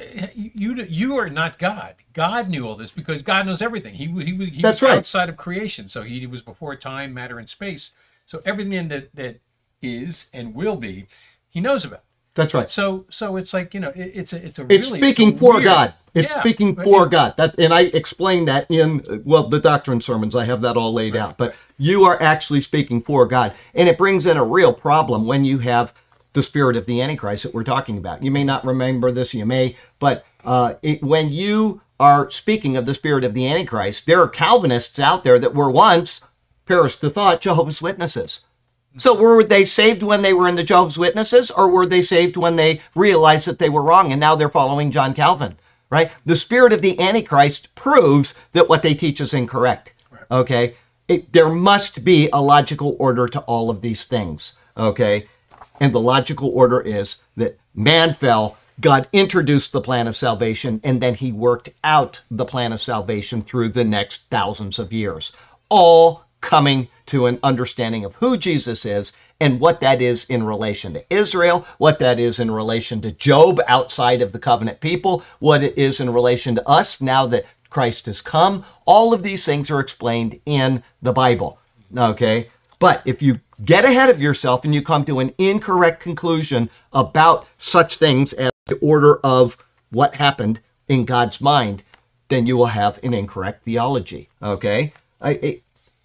you you are not God. God knew all this because God knows everything. He, he, was, he That's was right. outside of creation. So he was before time, matter, and space. So everything that, that is and will be, he knows about. That's right. So, so it's like, you know, it, it's a, it's a really, It's speaking it's a for weird, God. It's yeah, speaking but for it- God. That, and I explained that in, well, the doctrine sermons. I have that all laid Right, out. But you are actually speaking for God. And it brings in a real problem when you have the spirit of the Antichrist that we're talking about. You may not remember this, you may, but uh, it, when you are speaking of the spirit of the Antichrist, there are Calvinists out there that were once, perish the thought, Jehovah's Witnesses. So were they saved when they were in the Jehovah's Witnesses, or were they saved when they realized that they were wrong and now they're following John Calvin, right? The spirit of the Antichrist proves that what they teach is incorrect, okay? It, there must be a logical order to all of these things, okay? And the logical order is that man fell, God introduced the plan of salvation, and then he worked out the plan of salvation through the next thousands of years, all coming to an understanding of who Jesus is and what that is in relation to Israel, what that is in relation to Job outside of the covenant people, what it is in relation to us now that Christ has come. All of these things are explained in the Bible, okay? But if you get ahead of yourself and you come to an incorrect conclusion about such things as the order of what happened in God's mind, then you will have an incorrect theology, okay? I, I,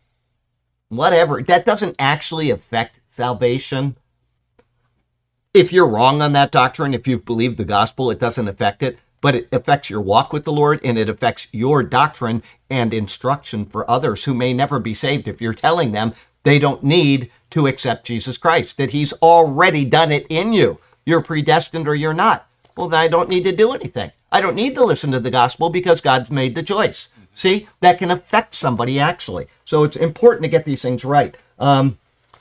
whatever. That doesn't actually affect salvation. If you're wrong on that doctrine, if you've believed the gospel, it doesn't affect it. but it affects your walk with the Lord, and it affects your doctrine and instruction for others who may never be saved. If you're telling them they don't need to accept Jesus Christ, that he's already done it in you. You're predestined or you're not. Well, then I don't need to do anything. I don't need to listen to the gospel because God's made the choice. See, that can affect somebody actually. So it's important to get these things right. Um,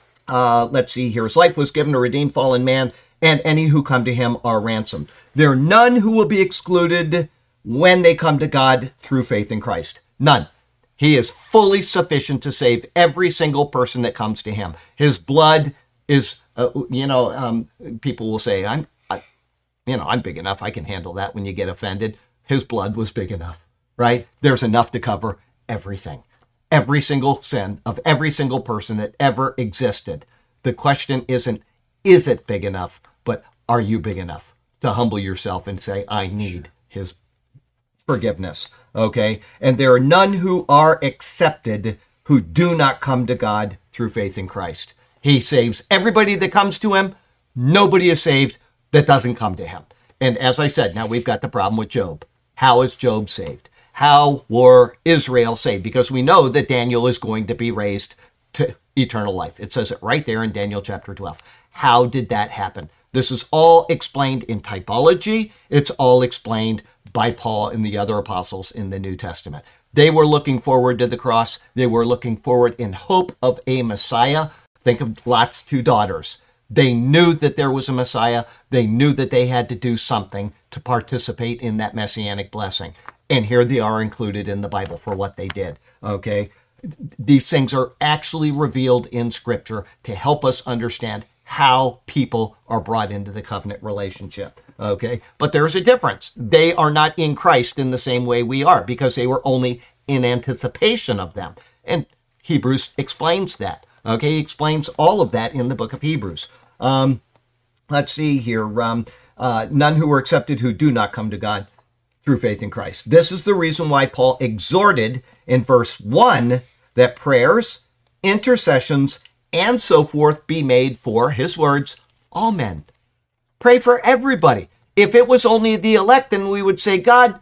uh, let's see here. His life was given to redeem fallen man, and any who come to him are ransomed. There are none who will be excluded when they come to God through faith in Christ. None. He is fully sufficient to save every single person that comes to him. His blood is, uh, you know, um, people will say, I'm, I, you know, I'm big enough. I can handle that when you get offended. His blood was big enough, right? There's enough to cover everything. Every single sin of every single person that ever existed. The question isn't, is it big enough? But are you big enough to humble yourself and say, I need his forgiveness? Okay? And there are none who are accepted who do not come to God through faith in Christ. He saves everybody that comes to him. Nobody is saved that doesn't come to him. And as I said, now we've got the problem with Job. How is Job saved? How were Israel saved? Because we know that Daniel is going to be raised to eternal life. It says it right there in Daniel chapter twelve. How did that happen? This is all explained in typology. It's all explained by Paul and the other apostles in the New Testament. They were looking forward to the cross. They were looking forward in hope of a Messiah. Think of Lot's two daughters. They knew that there was a Messiah. They knew that they had to do something to participate in that messianic blessing. And here they are included in the Bible for what they did. Okay? These things are actually revealed in Scripture to help us understand how people are brought into the covenant relationship. Okay? But there's a difference. They are not in Christ in the same way we are because they were only in anticipation of them. And Hebrews explains that. Okay? He explains all of that in the book of Hebrews. Um, let's see here. Um, uh, none who were accepted who do not come to God through faith in Christ. This is the reason why Paul exhorted in verse one that prayers, intercessions, and so forth be made for, his words, all men. Pray for everybody. If it was only the elect, then we would say, God,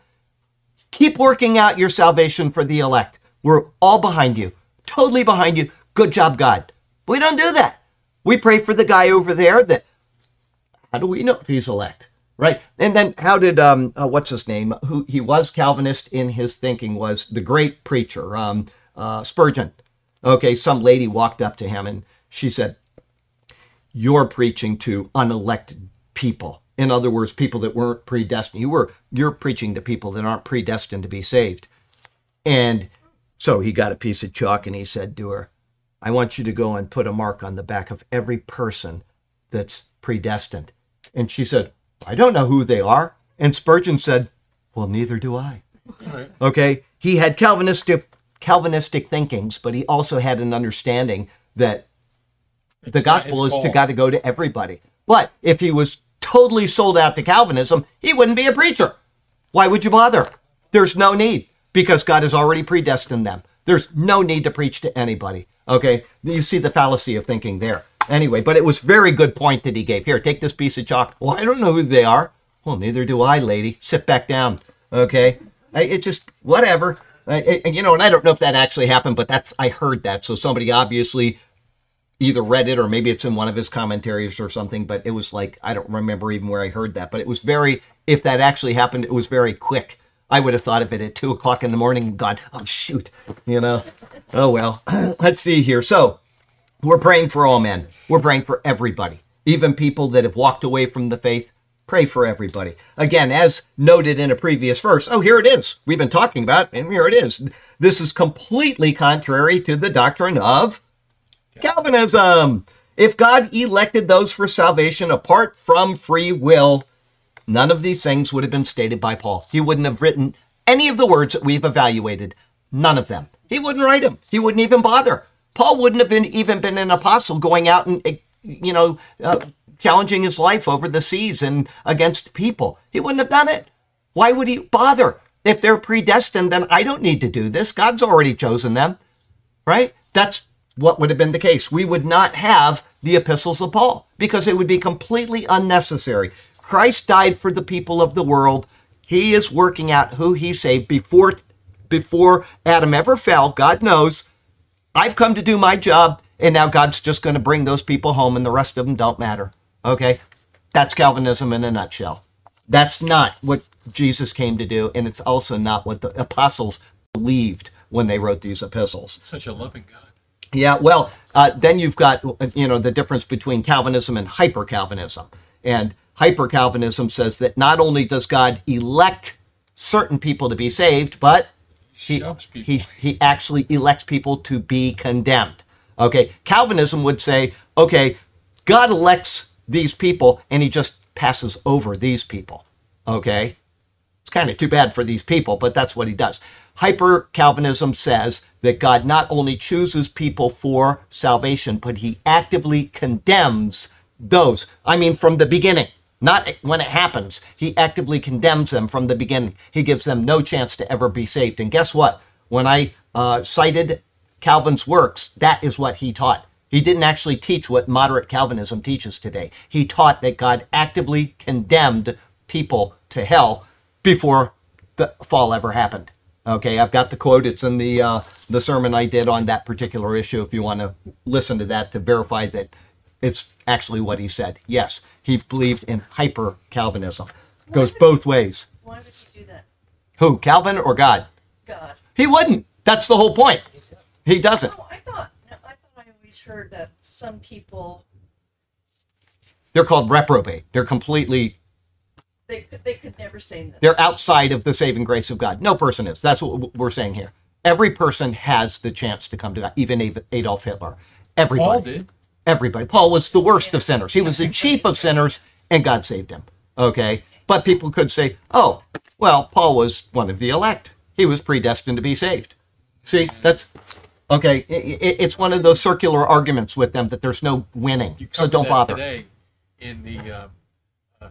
keep working out your salvation for the elect. We're all behind you, totally behind you. Good job, God. We don't do that. We pray for the guy over there that, how do we know if he's elect? Right. And then how did, um, uh, what's his name? Who he was Calvinist in his thinking was the great preacher, um, uh, Spurgeon. Okay. Some lady walked up to him and she said, you're preaching to unelected people. In other words, people that weren't predestined. You were, you're preaching to people that aren't predestined to be saved. And so he got a piece of chalk and he said to her, I want you to go and put a mark on the back of every person that's predestined. And she said, I don't know who they are. And Spurgeon said, well, neither do I. Right. Okay. He had Calvinistic, Calvinistic thinkings, but he also had an understanding that It's the gospel is not his to call. got to go to everybody. But if he was totally sold out to Calvinism, he wouldn't be a preacher. Why would you bother? There's no need because God has already predestined them. There's no need to preach to anybody. Okay. You see the fallacy of thinking there. Anyway, but it was very good point that he gave. Here, take this piece of chalk. Well, I don't know who they are. Well, neither do I, lady. Sit back down. Okay. I, it just, whatever. I, I, you know, and I don't know if that actually happened, but that's, I heard that. So somebody obviously either read it or maybe it's in one of his commentaries or something, but it was like, I don't remember even where I heard that, but it was very, if that actually happened, it was very quick. I would have thought of it at two o'clock in the morning and gone, oh, shoot, you know, oh, well, let's see here. So, we're praying for all men. We're praying for everybody. Even people that have walked away from the faith, pray for everybody. Again, as noted in a previous verse, oh, here it is. We've been talking about, and here it is. This is completely contrary to the doctrine of Calvinism. If God elected those for salvation apart from free will, none of these things would have been stated by Paul. He wouldn't have written any of the words that we've evaluated. None of them. He wouldn't write them. He wouldn't even bother. Paul wouldn't have been, even been an apostle going out and, you know, uh, challenging his life over the seas and against people. He wouldn't have done it. Why would he bother? If they're predestined, then I don't need to do this. God's already chosen them, right? That's what would have been the case. We would not have the epistles of Paul because it would be completely unnecessary. Christ died for the people of the world. He is working out who he saved before, before Adam ever fell. God knows, I've come to do my job, and now God's just going to bring those people home, and the rest of them don't matter. Okay? That's Calvinism in a nutshell. That's not what Jesus came to do, and it's also not what the apostles believed when they wrote these epistles. Such a loving God. Yeah, well, uh, then you've got, you know, the difference between Calvinism and hyper-Calvinism. And hyper-Calvinism says that not only does God elect certain people to be saved, but he, Shoves people. he, he actually elects people to be condemned. Okay, Calvinism would say, okay, God elects these people and he just passes over these people. Okay, it's kind of too bad for these people, but that's what he does. Hyper-Calvinism says that God not only chooses people for salvation, but he actively condemns those. I mean, from the beginning, not when it happens. He actively condemns them from the beginning. He gives them no chance to ever be saved. And guess what? When I uh, cited Calvin's works, that is what he taught. He didn't actually teach what moderate Calvinism teaches today. He taught that God actively condemned people to hell before the fall ever happened. Okay, I've got the quote. It's in the uh, the sermon I did on that particular issue. If you want to listen to that to verify that it's actually what he said. Yes, he believed in hyper-Calvinism. Goes both ways. Why would you do that? Who, Calvin or God? God. He wouldn't. That's the whole point. He doesn't. No, I thought. No, I thought I always heard that some people They're called reprobate. They're completely, they could they could never save them. they're outside of the saving grace of God. No person is. That's what we're saying here. Every person has the chance to come to God, even Adolf Hitler. Everybody. Paul did. Everybody. Paul was the worst of sinners. He was the chief of sinners, and God saved him. Okay? But people could say, oh, well, Paul was one of the elect. He was predestined to be saved. See, that's, okay, it, it, it's one of those circular arguments with them that there's no winning. You So covered don't that bother. today in the uh, uh,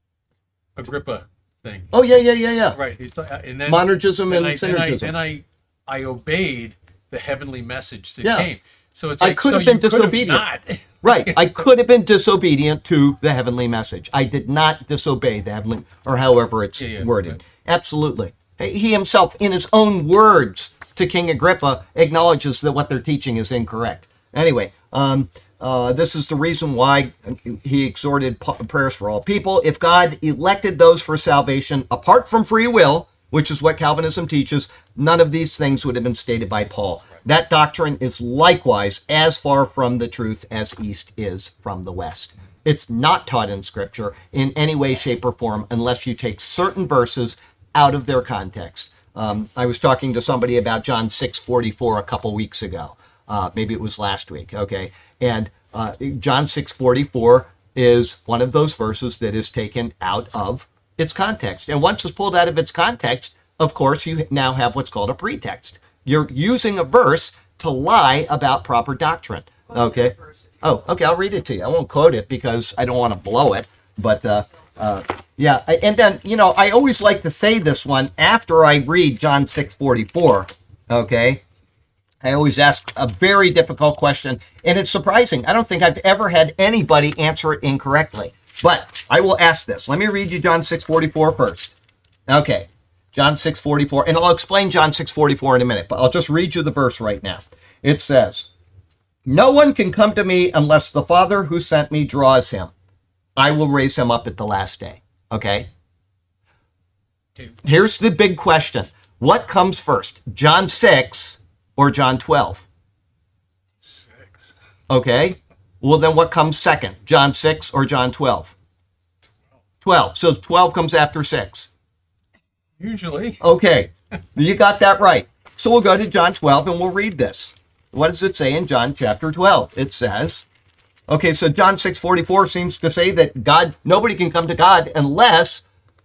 Agrippa thing. Oh, yeah, yeah, yeah, yeah. Right. He's, uh, and then, Monergism and I, synergism. And I, and I, I obeyed the heavenly message that Yeah. came. So it's I like, could so have been you could have disobedient. not. Right. I could have been disobedient to the heavenly message. I did not disobey the heavenly, or however it's Yeah, yeah, worded. right. Absolutely. He himself, in his own words to King Agrippa, acknowledges that what they're teaching is incorrect. Anyway, um, uh, this is the reason why he exhorted p- prayers for all people. If God elected those for salvation apart from free will, which is what Calvinism teaches, none of these things would have been stated by Paul. That doctrine is likewise as far from the truth as east is from the west. It's not taught in Scripture in any way, shape, or form unless you take certain verses out of their context. Um, I was talking to somebody about John six forty-four a couple weeks ago. Uh, maybe it was last week, okay? And uh, John six forty-four is one of those verses that is taken out of its context. And once it's pulled out of its context, of course, you now have what's called a pretext. You're using a verse to lie about proper doctrine. Okay. Oh, okay. I'll read it to you. I won't quote it because I don't want to blow it. But uh, uh, yeah, I- and then you know I always like to say this one after I read John six forty-four. Okay. I always ask a very difficult question, and it's surprising. I don't think I've ever had anybody answer it incorrectly. But I will ask this. Let me read you John six forty-four first. Okay. John six forty-four, and I'll explain John six forty-four in a minute, but I'll just read you the verse right now. It says, "No one can come to me unless the Father who sent me draws him. I will raise him up at the last day." Okay? Okay. Here's the big question. What comes first, John six or John twelve? Six. Okay? Well, then what comes second, John six or John twelve? twelve. So twelve comes after six. Usually. Okay, you got that right. So we'll go to John twelve and we'll read this. What does it say in John chapter twelve? It says, okay, so John six forty-four seems to say that God, nobody can come to God unless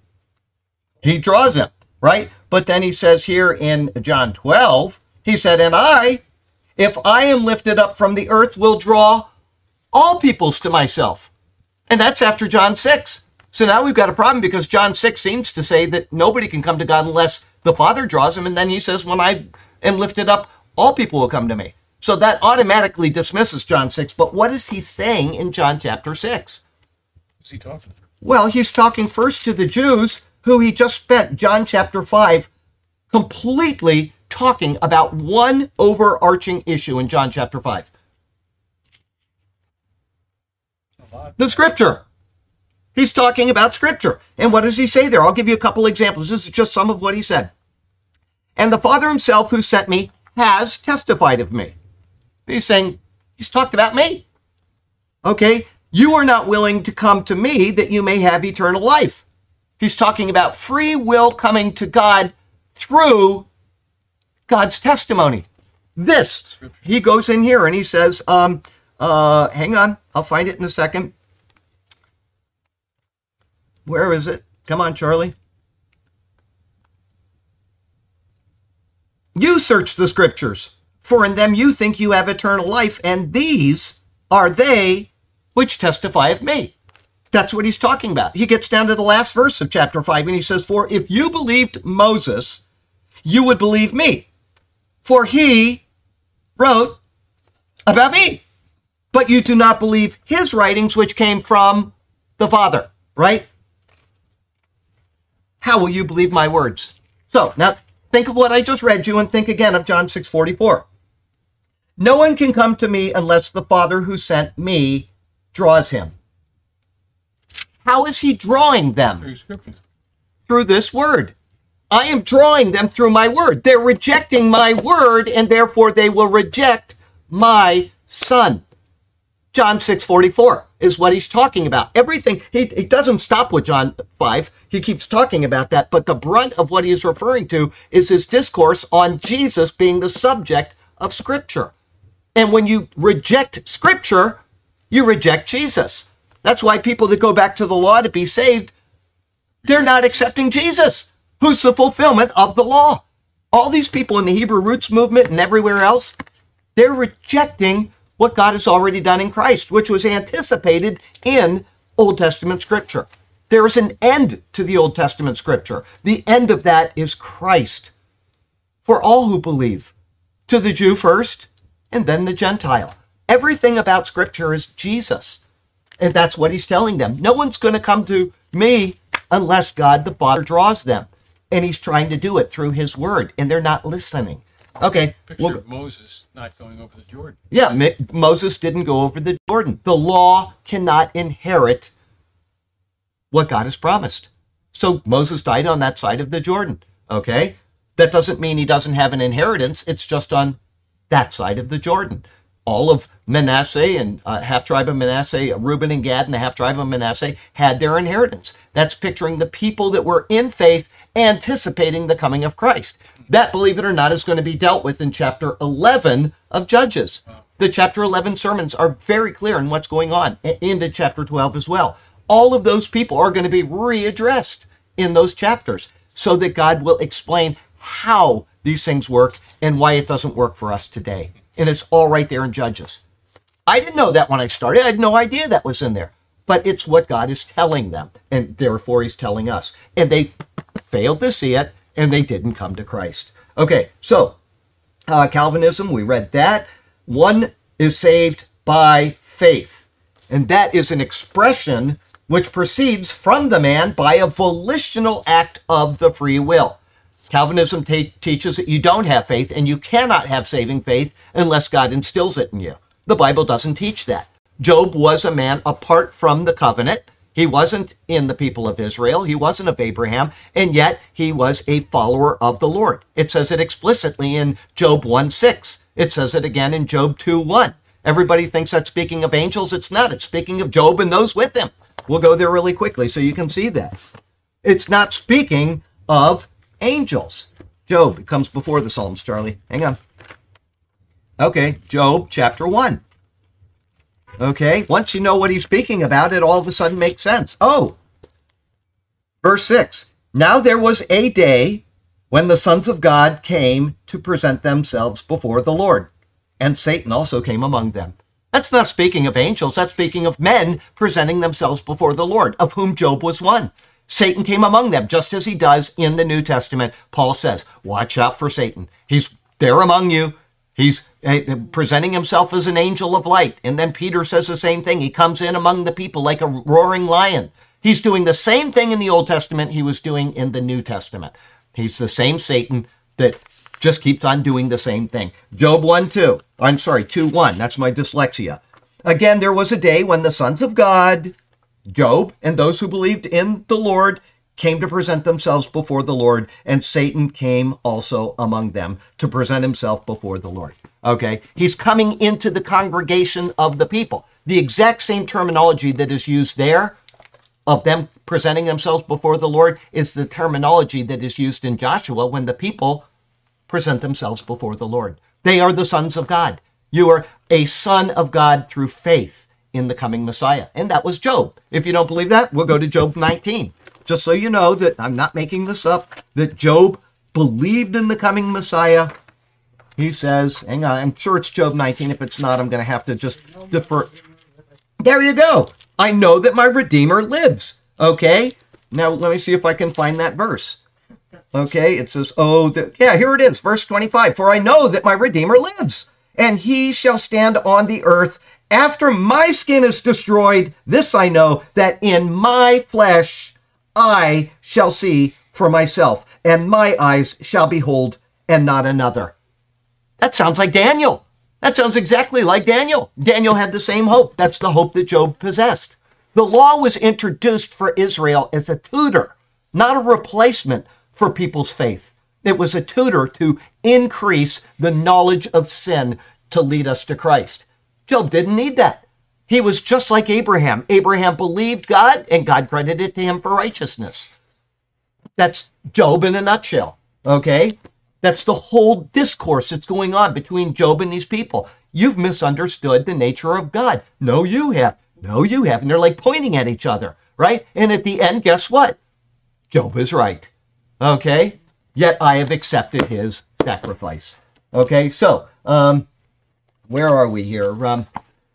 he draws them, right? But then he says here in John twelve, he said, "And I, if I am lifted up from the earth, will draw all peoples to myself." And that's after John six. So now we've got a problem because John six seems to say that nobody can come to God unless the Father draws him. And then he says, when I am lifted up, all people will come to me. So that automatically dismisses John six. But what is he saying in John chapter six? Who's he talking to? Well, he's talking first to the Jews who he just spent John chapter five completely talking about one overarching issue in John chapter five. The scripture. He's talking about scripture. And what does he say there? I'll give you a couple examples. This is just some of what he said. And the Father himself who sent me has testified of me. He's saying, he's talked about me. Okay, you are not willing to come to me that you may have eternal life. He's talking about free will coming to God through God's testimony. This, he goes in here and he says, um, uh, hang on, I'll find it in a second. Where is it? Come on, Charlie. You search the scriptures, for in them you think you have eternal life, and these are they which testify of me. That's what he's talking about. He gets down to the last verse of chapter five, and he says, for if you believed Moses, you would believe me, for he wrote about me. But you do not believe his writings, which came from the Father, right? How will you believe my words? So now think of what I just read you and think again of John six forty-four. No one can come to me unless the Father who sent me draws him. How is he drawing them? Through scripture. Through this word. I am drawing them through my word. They're rejecting my word, and therefore they will reject my son. John six forty-four is what he's talking about. Everything, he, he doesn't stop with John five. He keeps talking about that, but the brunt of what he is referring to is his discourse on Jesus being the subject of Scripture. And when you reject Scripture, you reject Jesus. That's why people that go back to the law to be saved, they're not accepting Jesus, who's the fulfillment of the law. All these people in the Hebrew roots movement and everywhere else, they're rejecting what God has already done in Christ, which was anticipated in Old Testament Scripture. There is an end to the Old Testament Scripture. The end of that is Christ for all who believe, to the Jew first and then the Gentile. Everything about Scripture is Jesus. And that's what he's telling them. No one's going to come to me unless God the Father draws them. And he's trying to do it through his word, and they're not listening. Okay. Picture Well, of Moses not going over the Jordan. yeah, Mi- Moses didn't go over the Jordan. The law cannot inherit what God has promised. So Moses died on that side of the Jordan. Okay. That doesn't mean he doesn't have an inheritance. It's just on that side of the Jordan. All of Manasseh and uh, half tribe of Manasseh, Reuben and Gad and the half tribe of Manasseh had their inheritance. That's picturing the people that were in faith anticipating the coming of Christ. That, believe it or not, is going to be dealt with in chapter eleven of Judges. The chapter eleven sermons are very clear in what's going on, and into chapter twelve as well. All of those people are going to be readdressed in those chapters so that God will explain how these things work and why it doesn't work for us today. And it's all right there in Judges. I didn't know that when I started. I had no idea that was in there. But it's what God is telling them. And therefore he's telling us. And they failed to see it, and they didn't come to Christ. Okay, so uh, Calvinism, we read that. One is saved by faith. And that is an expression which proceeds from the man by a volitional act of the free will. Calvinism te- teaches that you don't have faith, and you cannot have saving faith unless God instills it in you. The Bible doesn't teach that. Job was a man apart from the covenant. He wasn't in the people of Israel. He wasn't of Abraham, and yet he was a follower of the Lord. It says it explicitly in Job one six. It says it again in Job two one. Everybody thinks that's speaking of angels. It's not. It's speaking of Job and those with him. We'll go there really quickly so you can see that. It's not speaking of angels. Job, it comes before the Psalms, Charlie. Hang on. Okay, Job chapter one. Okay, once you know what he's speaking about, it all of a sudden makes sense. Oh, verse six. Now there was a day when the sons of God came to present themselves before the Lord, and Satan also came among them. That's not speaking of angels. That's speaking of men presenting themselves before the Lord, of whom Job was one. Satan came among them, just as he does in the New Testament. Paul says, watch out for Satan. He's there among you. He's uh, presenting himself as an angel of light. And then Peter says the same thing. He comes in among the people like a roaring lion. He's doing the same thing in the Old Testament he was doing in the New Testament. He's the same Satan that just keeps on doing the same thing. Job one two. I'm sorry, two one. That's my dyslexia. Again, there was a day when the sons of God, Job, and those who believed in the Lord came to present themselves before the Lord, and Satan came also among them to present himself before the Lord. Okay? He's coming into the congregation of the people. The exact same terminology that is used there of them presenting themselves before the Lord is the terminology that is used in Joshua when the people present themselves before the Lord. They are the sons of God. You are a son of God through faith in the coming Messiah. And that was Job. If you don't believe that, we'll go to Job nineteen. Just so you know that I'm not making this up, that Job believed in the coming Messiah. He says, hang on, I'm sure it's Job nineteen. If it's not, I'm going to have to just defer. There you go. I know that my Redeemer lives. Okay? Now, let me see if I can find that verse. Okay, it says, oh, the, yeah, here it is, verse twenty-five. For I know that my Redeemer lives, and he shall stand on the earth after my skin is destroyed. This I know, that in my flesh I shall see for myself, and my eyes shall behold, and not another. That sounds like Daniel. That sounds exactly like Daniel. Daniel had the same hope. That's the hope that Job possessed. The law was introduced for Israel as a tutor, not a replacement for people's faith. It was a tutor to increase the knowledge of sin to lead us to Christ. Job didn't need that. He was just like Abraham. Abraham believed God, and God credited it to him for righteousness. That's Job in a nutshell, okay? That's the whole discourse that's going on between Job and these people. You've misunderstood the nature of God. No, you have. No, you have. And they're like pointing at each other, right? And at the end, guess what? Job is right, okay? Yet I have accepted his sacrifice, okay? So, um, where are we here? Um,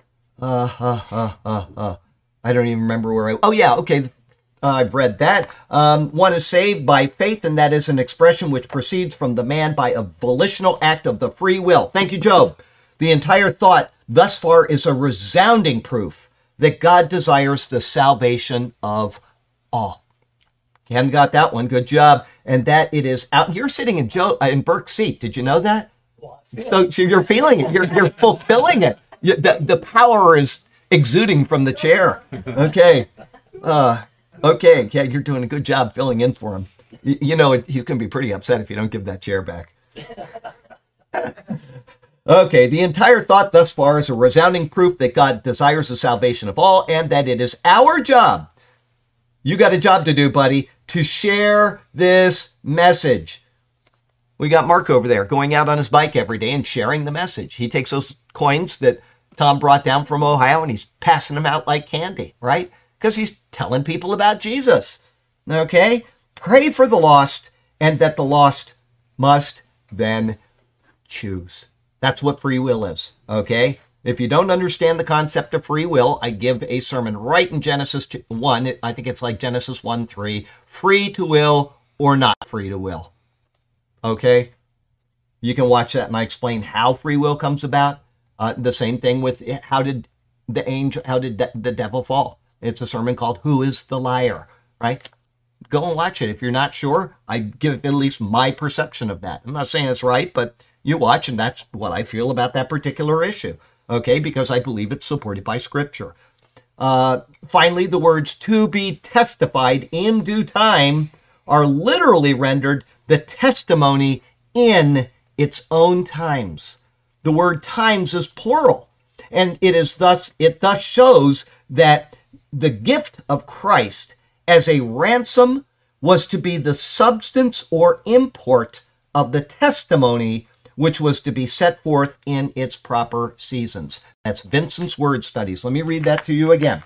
uh, uh, uh, uh, uh, I don't even remember where I... Oh, yeah, okay. Uh, I've read that. Um, one is saved by faith, and that is an expression which proceeds from the man by a volitional act of the free will. Thank you, Job. The entire thought thus far is a resounding proof that God desires the salvation of all. Ken got that one. Good job. And that it is out. You're sitting in Joe in Burke's seat. Did you know that? So, so you're feeling it. You're, you're fulfilling it. You, the, the power is exuding from the chair. Okay. Uh, Okay, yeah, you're doing a good job filling in for him. You, you know, it, he's going to be pretty upset if you don't give that chair back. Okay, the entire thought thus far is a resounding proof that God desires the salvation of all, and that it is our job, you got a job to do, buddy, to share this message. We got Mark over there going out on his bike every day and sharing the message. He takes those coins that Tom brought down from Ohio and he's passing them out like candy, right? Because he's telling people about Jesus, okay? Pray for the lost, and that the lost must then choose. That's what free will is, okay? If you don't understand the concept of free will, I give a sermon right in Genesis one. I think it's like Genesis one three, free to will or not free to will, okay? You can watch that, and I explain how free will comes about. Uh, the same thing with how did the angel, how did de- the devil fall? It's a sermon called Who is the Liar, right? Go and watch it. If you're not sure, I give at least my perception of that. I'm not saying it's right, but you watch, and that's what I feel about that particular issue, okay? Because I believe it's supported by Scripture. Uh, finally, the words to be testified in due time are literally rendered the testimony in its own times. The word times is plural, and it is thus it thus shows that the gift of Christ as a ransom was to be the substance or import of the testimony which was to be set forth in its proper seasons. That's Vincent's word studies. Let me read that to you again.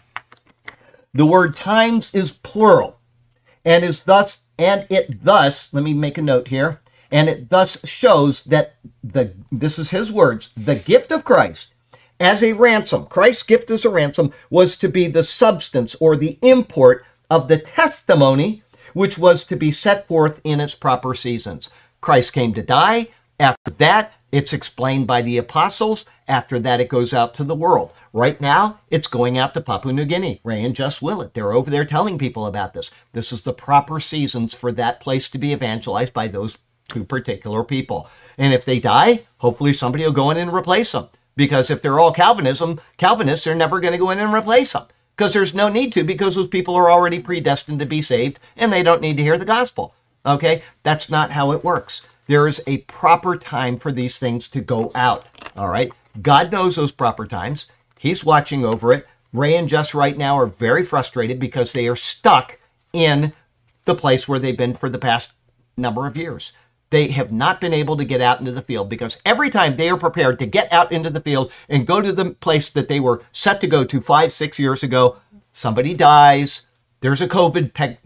The word times is plural, and is thus and it thus, let me make a note here, and it thus shows that the this is his words, the gift of Christ as a ransom, Christ's gift as a ransom, was to be the substance or the import of the testimony which was to be set forth in its proper seasons. Christ came to die. After that, It's explained by the apostles. After that, it goes out to the world. Right now, it's going out to Papua New Guinea. Ray and Jess Willett, they're over there telling people about this. This is the proper seasons for that place to be evangelized by those two particular people. And if they die, hopefully somebody will go in and replace them. Because if they're all Calvinism, Calvinists, they're never going to go in and replace them. Because there's no need to, because those people are already predestined to be saved, and they don't need to hear the gospel. Okay? That's not how it works. There is a proper time for these things to go out. All right? God knows those proper times. He's watching over it. Ray and Jess right now are very frustrated because they are stuck in the place where they've been for the past number of years. They have not been able to get out into the field because every time they are prepared to get out into the field and go to the place that they were set to go to five, six years ago, somebody dies, there's a COVID pe-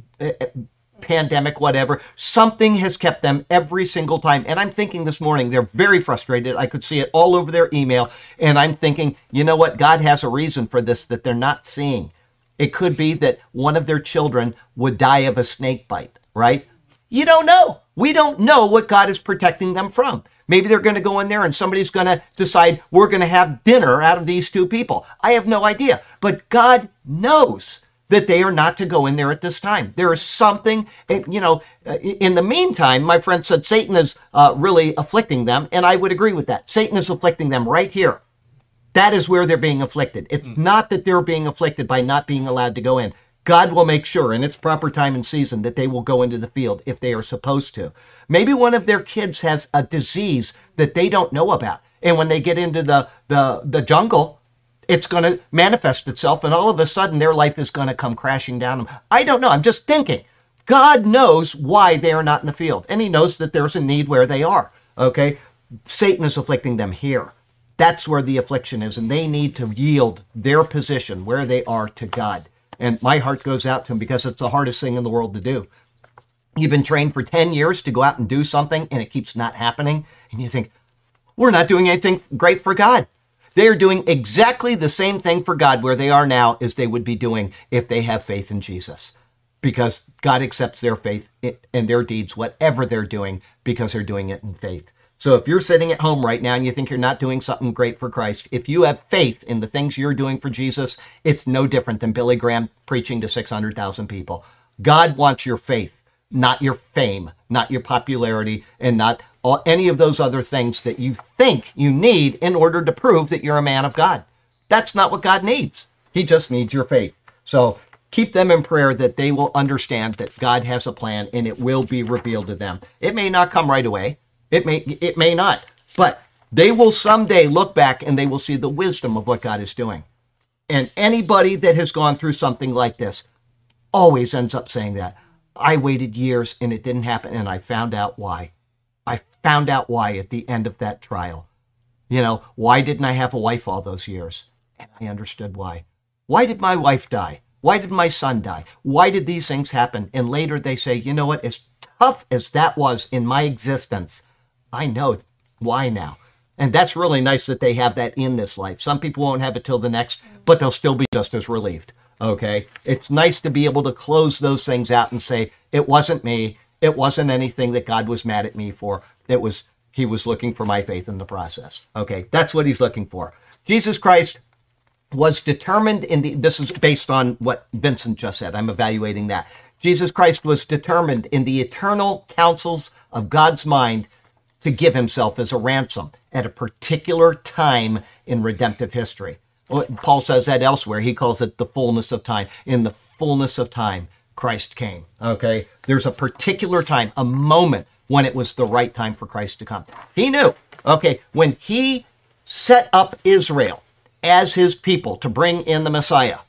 pandemic, whatever. Something has kept them every single time. And I'm thinking this morning, they're very frustrated. I could see it all over their email. And I'm thinking, you know what? God has a reason for this that they're not seeing. It could be that one of their children would die of a snake bite, right? You don't know. We don't know what God is protecting them from. Maybe they're going to go in there and somebody's going to decide we're going to have dinner out of these two people. I have no idea. But God knows that they are not to go in there at this time. There is something, you know, in the meantime, my friend said Satan is uh, really afflicting them. And I would agree with that. Satan is afflicting them right here. That is where they're being afflicted. It's mm. not that they're being afflicted by not being allowed to go in. God will make sure in its proper time and season that they will go into the field if they are supposed to. Maybe one of their kids has a disease that they don't know about. And when they get into the, the, the jungle, it's going to manifest itself. And all of a sudden, their life is going to come crashing down. I don't know. I'm just thinking. God knows why they are not in the field. And he knows that there's a need where they are. Okay? Satan is afflicting them here. That's where the affliction is. And they need to yield their position where they are to God. And my heart goes out to him because it's the hardest thing in the world to do. You've been trained for ten years to go out and do something, and it keeps not happening. And you think, we're not doing anything great for God. They are doing exactly the same thing for God where they are now as they would be doing if they have faith in Jesus. Because God accepts their faith and their deeds, whatever they're doing, because they're doing it in faith. So if you're sitting at home right now and you think you're not doing something great for Christ, if you have faith in the things you're doing for Jesus, it's no different than Billy Graham preaching to six hundred thousand people. God wants your faith, not your fame, not your popularity, and not all, any of those other things that you think you need in order to prove that you're a man of God. That's not what God needs. He just needs your faith. So keep them in prayer that they will understand that God has a plan and it will be revealed to them. It may not come right away. It may, it may not, but they will someday look back and they will see the wisdom of what God is doing. And anybody that has gone through something like this always ends up saying that. I waited years and it didn't happen, and I found out why. I found out why at the end of that trial. You know, why didn't I have a wife all those years? And I understood why. Why did my wife die? Why did my son die? Why did these things happen? And later they say, you know what, as tough as that was in my existence, I know why now. And that's really nice that they have that in this life. Some people won't have it till the next, but they'll still be just as relieved. Okay? It's nice to be able to close those things out and say, it wasn't me. It wasn't anything that God was mad at me for. It was, he was looking for my faith in the process. Okay? That's what he's looking for. Jesus Christ was determined in the, this is based on what Vincent just said. I'm evaluating that. Jesus Christ was determined in the eternal counsels of God's mind to give himself as a ransom at a particular time in redemptive history. Paul says that elsewhere. He calls it the fullness of time. In the fullness of time, Christ came. Okay? There's a particular time, a moment when it was the right time for Christ to come. He knew. Okay, when he set up Israel as his people to bring in the Messiah,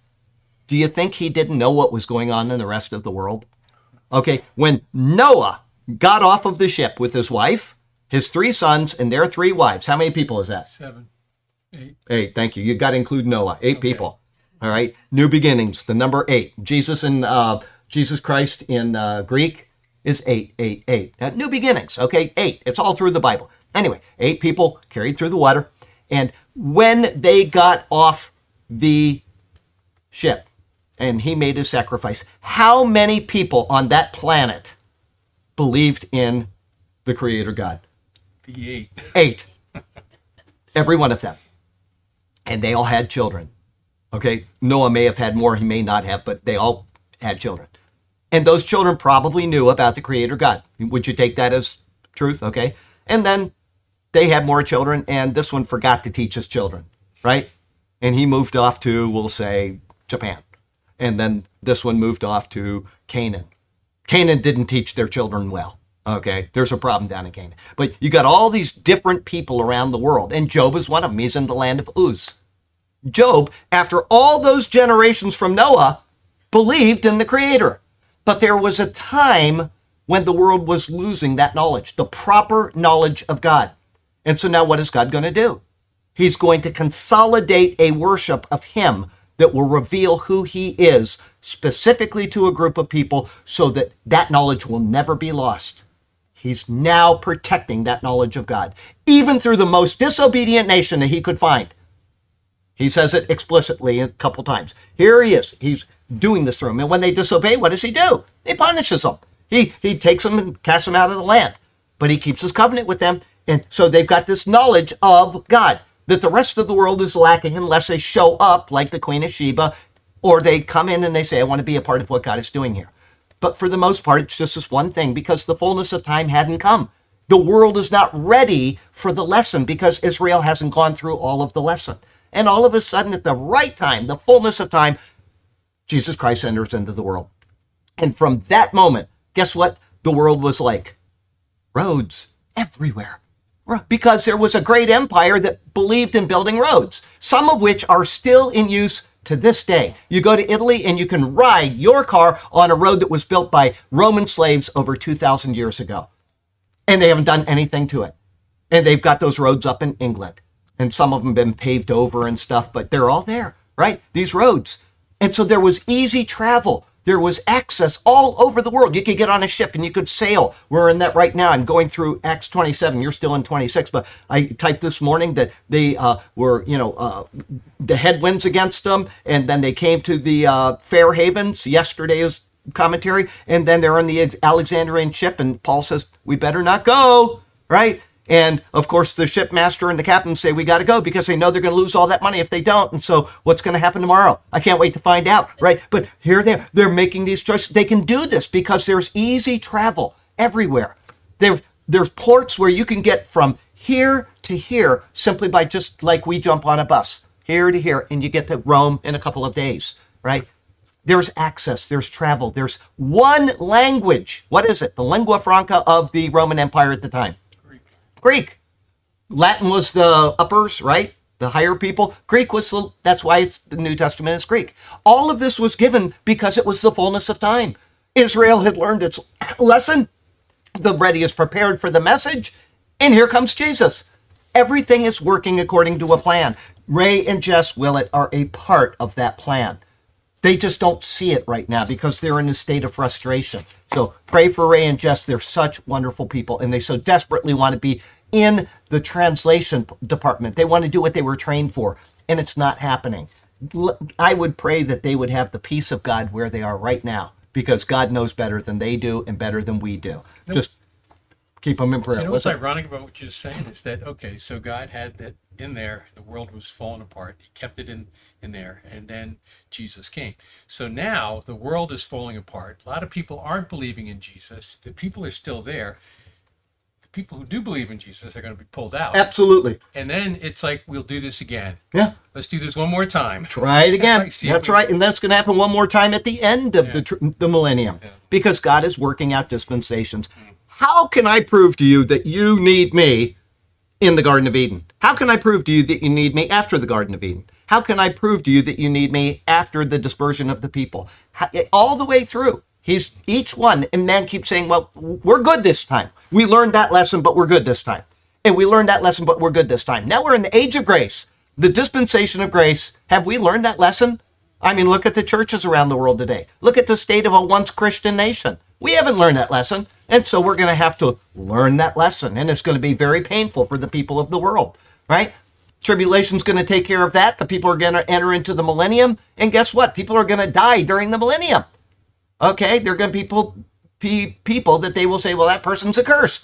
do you think he didn't know what was going on in the rest of the world? Okay, when Noah got off of the ship with his wife, his three sons, and their three wives. How many people is that? Seven. Eight. Eight, thank you. You got to include Noah. Eight okay. people. All right. New beginnings, the number eight. Jesus and uh, Jesus Christ in uh, Greek is eight, eight, eight. Uh, new beginnings, okay? Eight. It's all through the Bible. Anyway, eight people carried through the water. And when they got off the ship and he made his sacrifice, how many people on that planet believed in the Creator God? The eight. Eight. Every one of them. And they all had children. Okay? Noah may have had more, he may not have, but they all had children. And those children probably knew about the Creator God. Would you take that as truth? Okay? And then they had more children, and this one forgot to teach his children, right? And he moved off to, we'll say, Japan. And then this one moved off to Canaan. Canaan didn't teach their children well. Okay, there's a problem down in Canaan. But you got all these different people around the world, and Job is one of them. He's in the land of Uz. Job, after all those generations from Noah, believed in the Creator. But there was a time when the world was losing that knowledge, the proper knowledge of God. And so now what is God going to do? He's going to consolidate a worship of Him that will reveal who He is specifically to a group of people so that that knowledge will never be lost. He's now protecting that knowledge of God, even through the most disobedient nation that He could find. He says it explicitly a couple times. Here He is. He's doing this through them. And when they disobey, what does He do? He punishes them. He, he takes them and casts them out of the land. But He keeps His covenant with them. And so they've got this knowledge of God that the rest of the world is lacking unless they show up like the Queen of Sheba, or they come in and they say, I want to be a part of what God is doing here. But for the most part, it's just this one thing because the fullness of time hadn't come. The world is not ready for the lesson because Israel hasn't gone through all of the lesson. And all of a sudden, at the right time, the fullness of time, Jesus Christ enters into the world. And from that moment, guess what the world was like? Roads everywhere. Because there was a great empire that believed in building roads, some of which are still in use to this day. You go to Italy and you can ride your car on a road that was built by Roman slaves over two thousand years ago. And they haven't done anything to it. And they've got those roads up in England. And some of them have been paved over and stuff, but they're all there, right? These roads. And so there was easy travel. There was access all over the world. You could get on a ship and you could sail. We're in that right now. I'm going through Acts twenty-seven. You're still in twenty-six. But I typed this morning that they uh, were, you know, uh, the headwinds against them. And then they came to the uh, Fair Havens. Yesterday's commentary. And then they're on the Alexandrian ship. And Paul says, we better not go, right? And, of course, the shipmaster and the captain say, we got to go because they know they're going to lose all that money if they don't. And so what's going to happen tomorrow? I can't wait to find out, right? But here they are. They're making these choices. They can do this because there's easy travel everywhere. There, there's ports where you can get from here to here simply by just like we jump on a bus, here to here, and you get to Rome in a couple of days, right? There's access, there's travel, there's one language. What is it? The lingua franca of the Roman Empire at the time. Greek. Latin was the uppers, right? The higher people. Greek was the, that's why it's the New Testament is Greek. All of this was given because it was the fullness of time. Israel had learned its lesson. The ready is prepared for the message. And here comes Jesus. Everything is working according to a plan. Ray and Jess Willett are a part of that plan. They just don't see it right now because they're in a state of frustration. So pray for Ray and Jess. They're such wonderful people, and they so desperately want to be in the translation department. They want to do what they were trained for, and it's not happening. I would pray that they would have the peace of God where they are right now because God knows better than they do and better than we do. Nope. Just keep them in prayer. You know what's what's ironic about what you're saying is that, okay, so God had that in there, the world was falling apart. He kept it in, in there, and then Jesus came. So now the world is falling apart. A lot of people aren't believing in Jesus. The people are still there. The people who do believe in Jesus are going to be pulled out. Absolutely. And then it's like, we'll do this again. Yeah. Let's do this one more time. Try it again. See That's we- right. And that's going to happen one more time at the end of Yeah. the tr- the millennium Yeah. because God is working out dispensations. How can I prove to you that you need me in the Garden of Eden? How can I prove to you that you need me after the Garden of Eden? How can I prove to you that you need me after the dispersion of the people? How, all the way through. He's each one, and man keeps saying, well, we're good this time. We learned that lesson, but we're good this time. And we learned that lesson, but we're good this time. Now we're in the age of grace, the dispensation of grace. Have we learned that lesson? I mean, look at the churches around the world today. Look at the state of a once Christian nation. We haven't learned that lesson. And so we're going to have to learn that lesson. And it's going to be very painful for the people of the world, right? Tribulation's going to take care of that. The people are going to enter into the millennium. And guess what? People are going to die during the millennium. Okay? They're going to be people, pe- people that they will say, well, that person's accursed.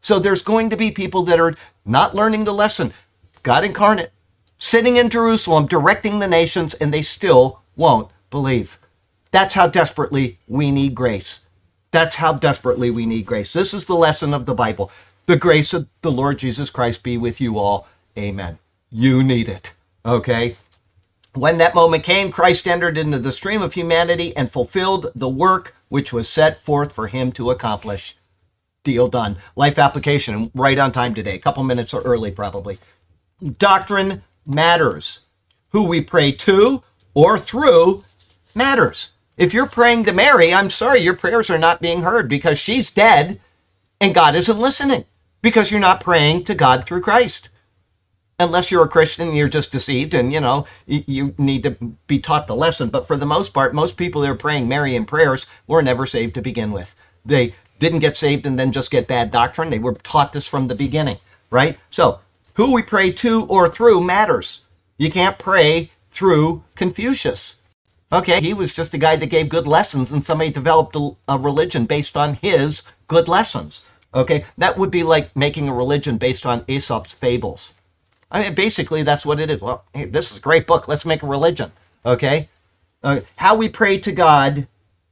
So there's going to be people that are not learning the lesson. God incarnate, sitting in Jerusalem, directing the nations, and they still won't believe. That's how desperately we need grace. That's how desperately we need grace. This is the lesson of the Bible. The grace of the Lord Jesus Christ be with you all. Amen. You need it. Okay? When that moment came, Christ entered into the stream of humanity and fulfilled the work which was set forth for him to accomplish. Deal done. Life application, right on time today. A couple minutes early, probably. Doctrine matters. Who we pray to or through matters. If you're praying to Mary, I'm sorry, your prayers are not being heard because she's dead and God isn't listening because you're not praying to God through Christ. Unless you're a Christian, you're just deceived and, you know, you, you need to be taught the lesson. But for the most part, most people that are praying Marian prayers were never saved to begin with. They didn't get saved and then just get bad doctrine. They were taught this from the beginning, right? So who we pray to or through matters. You can't pray through Confucius. Okay, he was just a guy that gave good lessons and somebody developed a, a religion based on his good lessons. Okay, that would be like making a religion based on Aesop's fables. I mean, basically, that's what it is. Well, hey, this is a great book. Let's make a religion. Okay, uh, how we pray to God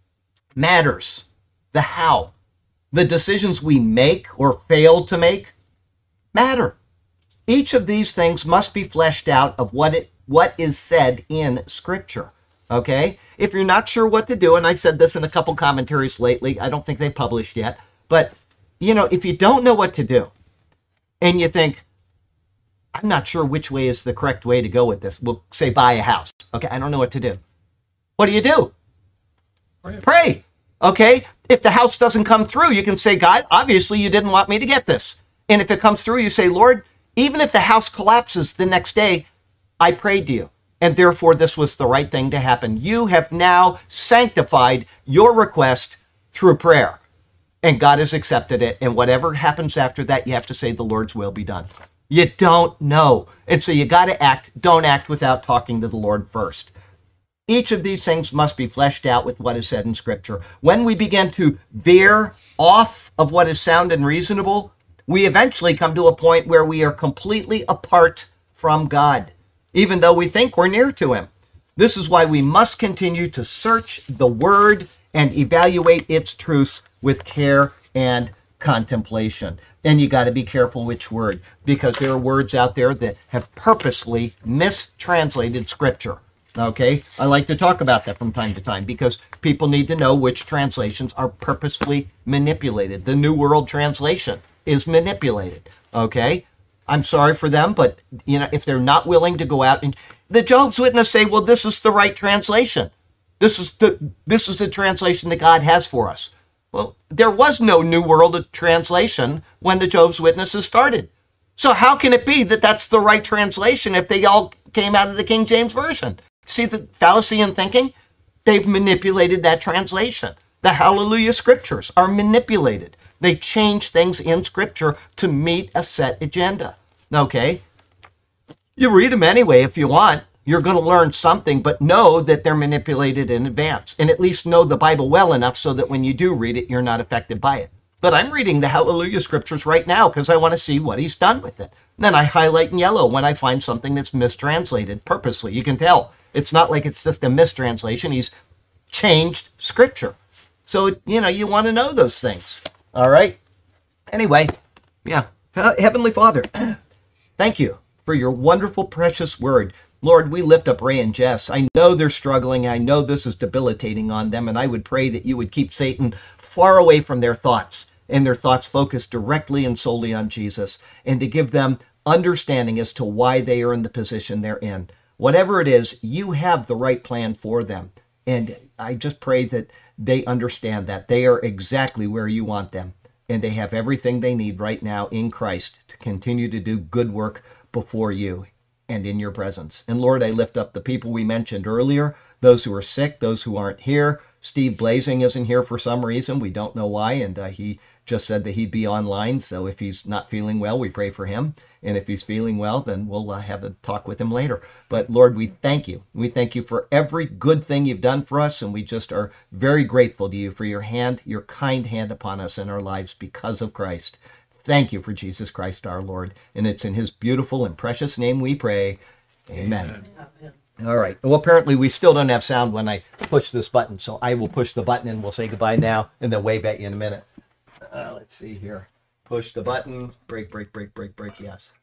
matters. The how. The decisions we make or fail to make matter. Each of these things must be fleshed out of what it what is said in Scripture. Okay? If you're not sure what to do, and I've said this in a couple commentaries lately, I don't think they published yet, but, you know, if you don't know what to do, and you think, I'm not sure which way is the correct way to go with this, we'll say buy a house. Okay, I don't know what to do. What do you do? Pray. Pray. Okay? If the house doesn't come through, you can say, God, obviously you didn't want me to get this. And if it comes through, you say, Lord, even if the house collapses the next day, I prayed to you. And therefore, this was the right thing to happen. You have now sanctified your request through prayer. And God has accepted it. And whatever happens after that, you have to say the Lord's will be done. You don't know. And so you got to act. Don't act without talking to the Lord first. Each of these things must be fleshed out with what is said in Scripture. When we begin to veer off of what is sound and reasonable, we eventually come to a point where we are completely apart from God, even though we think we're near to him. This is why we must continue to search the Word and evaluate its truths with care and contemplation. And you got to be careful which word, because there are words out there that have purposely mistranslated Scripture. Okay, I like to talk about that from time to time because people need to know which translations are purposefully manipulated. The New World Translation is manipulated. Okay, I'm sorry for them, but you know, if they're not willing to go out and the Jehovah's Witnesses say, well, this is the right translation. This is the this is the translation that God has for us. Well, there was no New World Translation when the Jehovah's Witnesses started. So how can it be that that's the right translation if they all came out of the King James Version? See the fallacy in thinking? They've manipulated that translation. The Hallelujah Scriptures are manipulated. They change things in Scripture to meet a set agenda. Okay? You read them anyway if you want. You're going to learn something, but know that they're manipulated in advance. And at least know the Bible well enough so that when you do read it, you're not affected by it. But I'm reading the Hallelujah Scriptures right now because I want to see what he's done with it. And then I highlight in yellow when I find something that's mistranslated purposely. You can tell. It's not like it's just a mistranslation. He's changed Scripture. So, you know, you want to know those things. All right? Anyway, yeah. Heavenly Father, thank you for your wonderful, precious word. Lord, we lift up Ray and Jess. I know they're struggling. I know this is debilitating on them, and I would pray that you would keep Satan far away from their thoughts, and their thoughts focused directly and solely on Jesus, and to give them understanding as to why they are in the position they're in. Whatever it is, you have the right plan for them, and I just pray that they understand that. They are exactly where you want them, and they have everything they need right now in Christ to continue to do good work before you and in your presence. And Lord, I lift up the people we mentioned earlier, those who are sick, those who aren't here. Steve Blazing isn't here for some reason. We don't know why, and uh, he just said that he'd be online, so if he's not feeling well, we pray for him. And if he's feeling well, then we'll uh, have a talk with him later. But Lord, we thank you. We thank you for every good thing you've done for us, and we just are very grateful to you for your hand, your kind hand upon us in our lives because of Christ. Thank you for Jesus Christ our Lord. And it's in his beautiful and precious name we pray. Amen. Amen. All right. Well, apparently we still don't have sound when I push this button. So I will push the button and we'll say goodbye now and then wave at you in a minute. Uh, let's see here. Push the button. Break, break, break, break, break. Yes.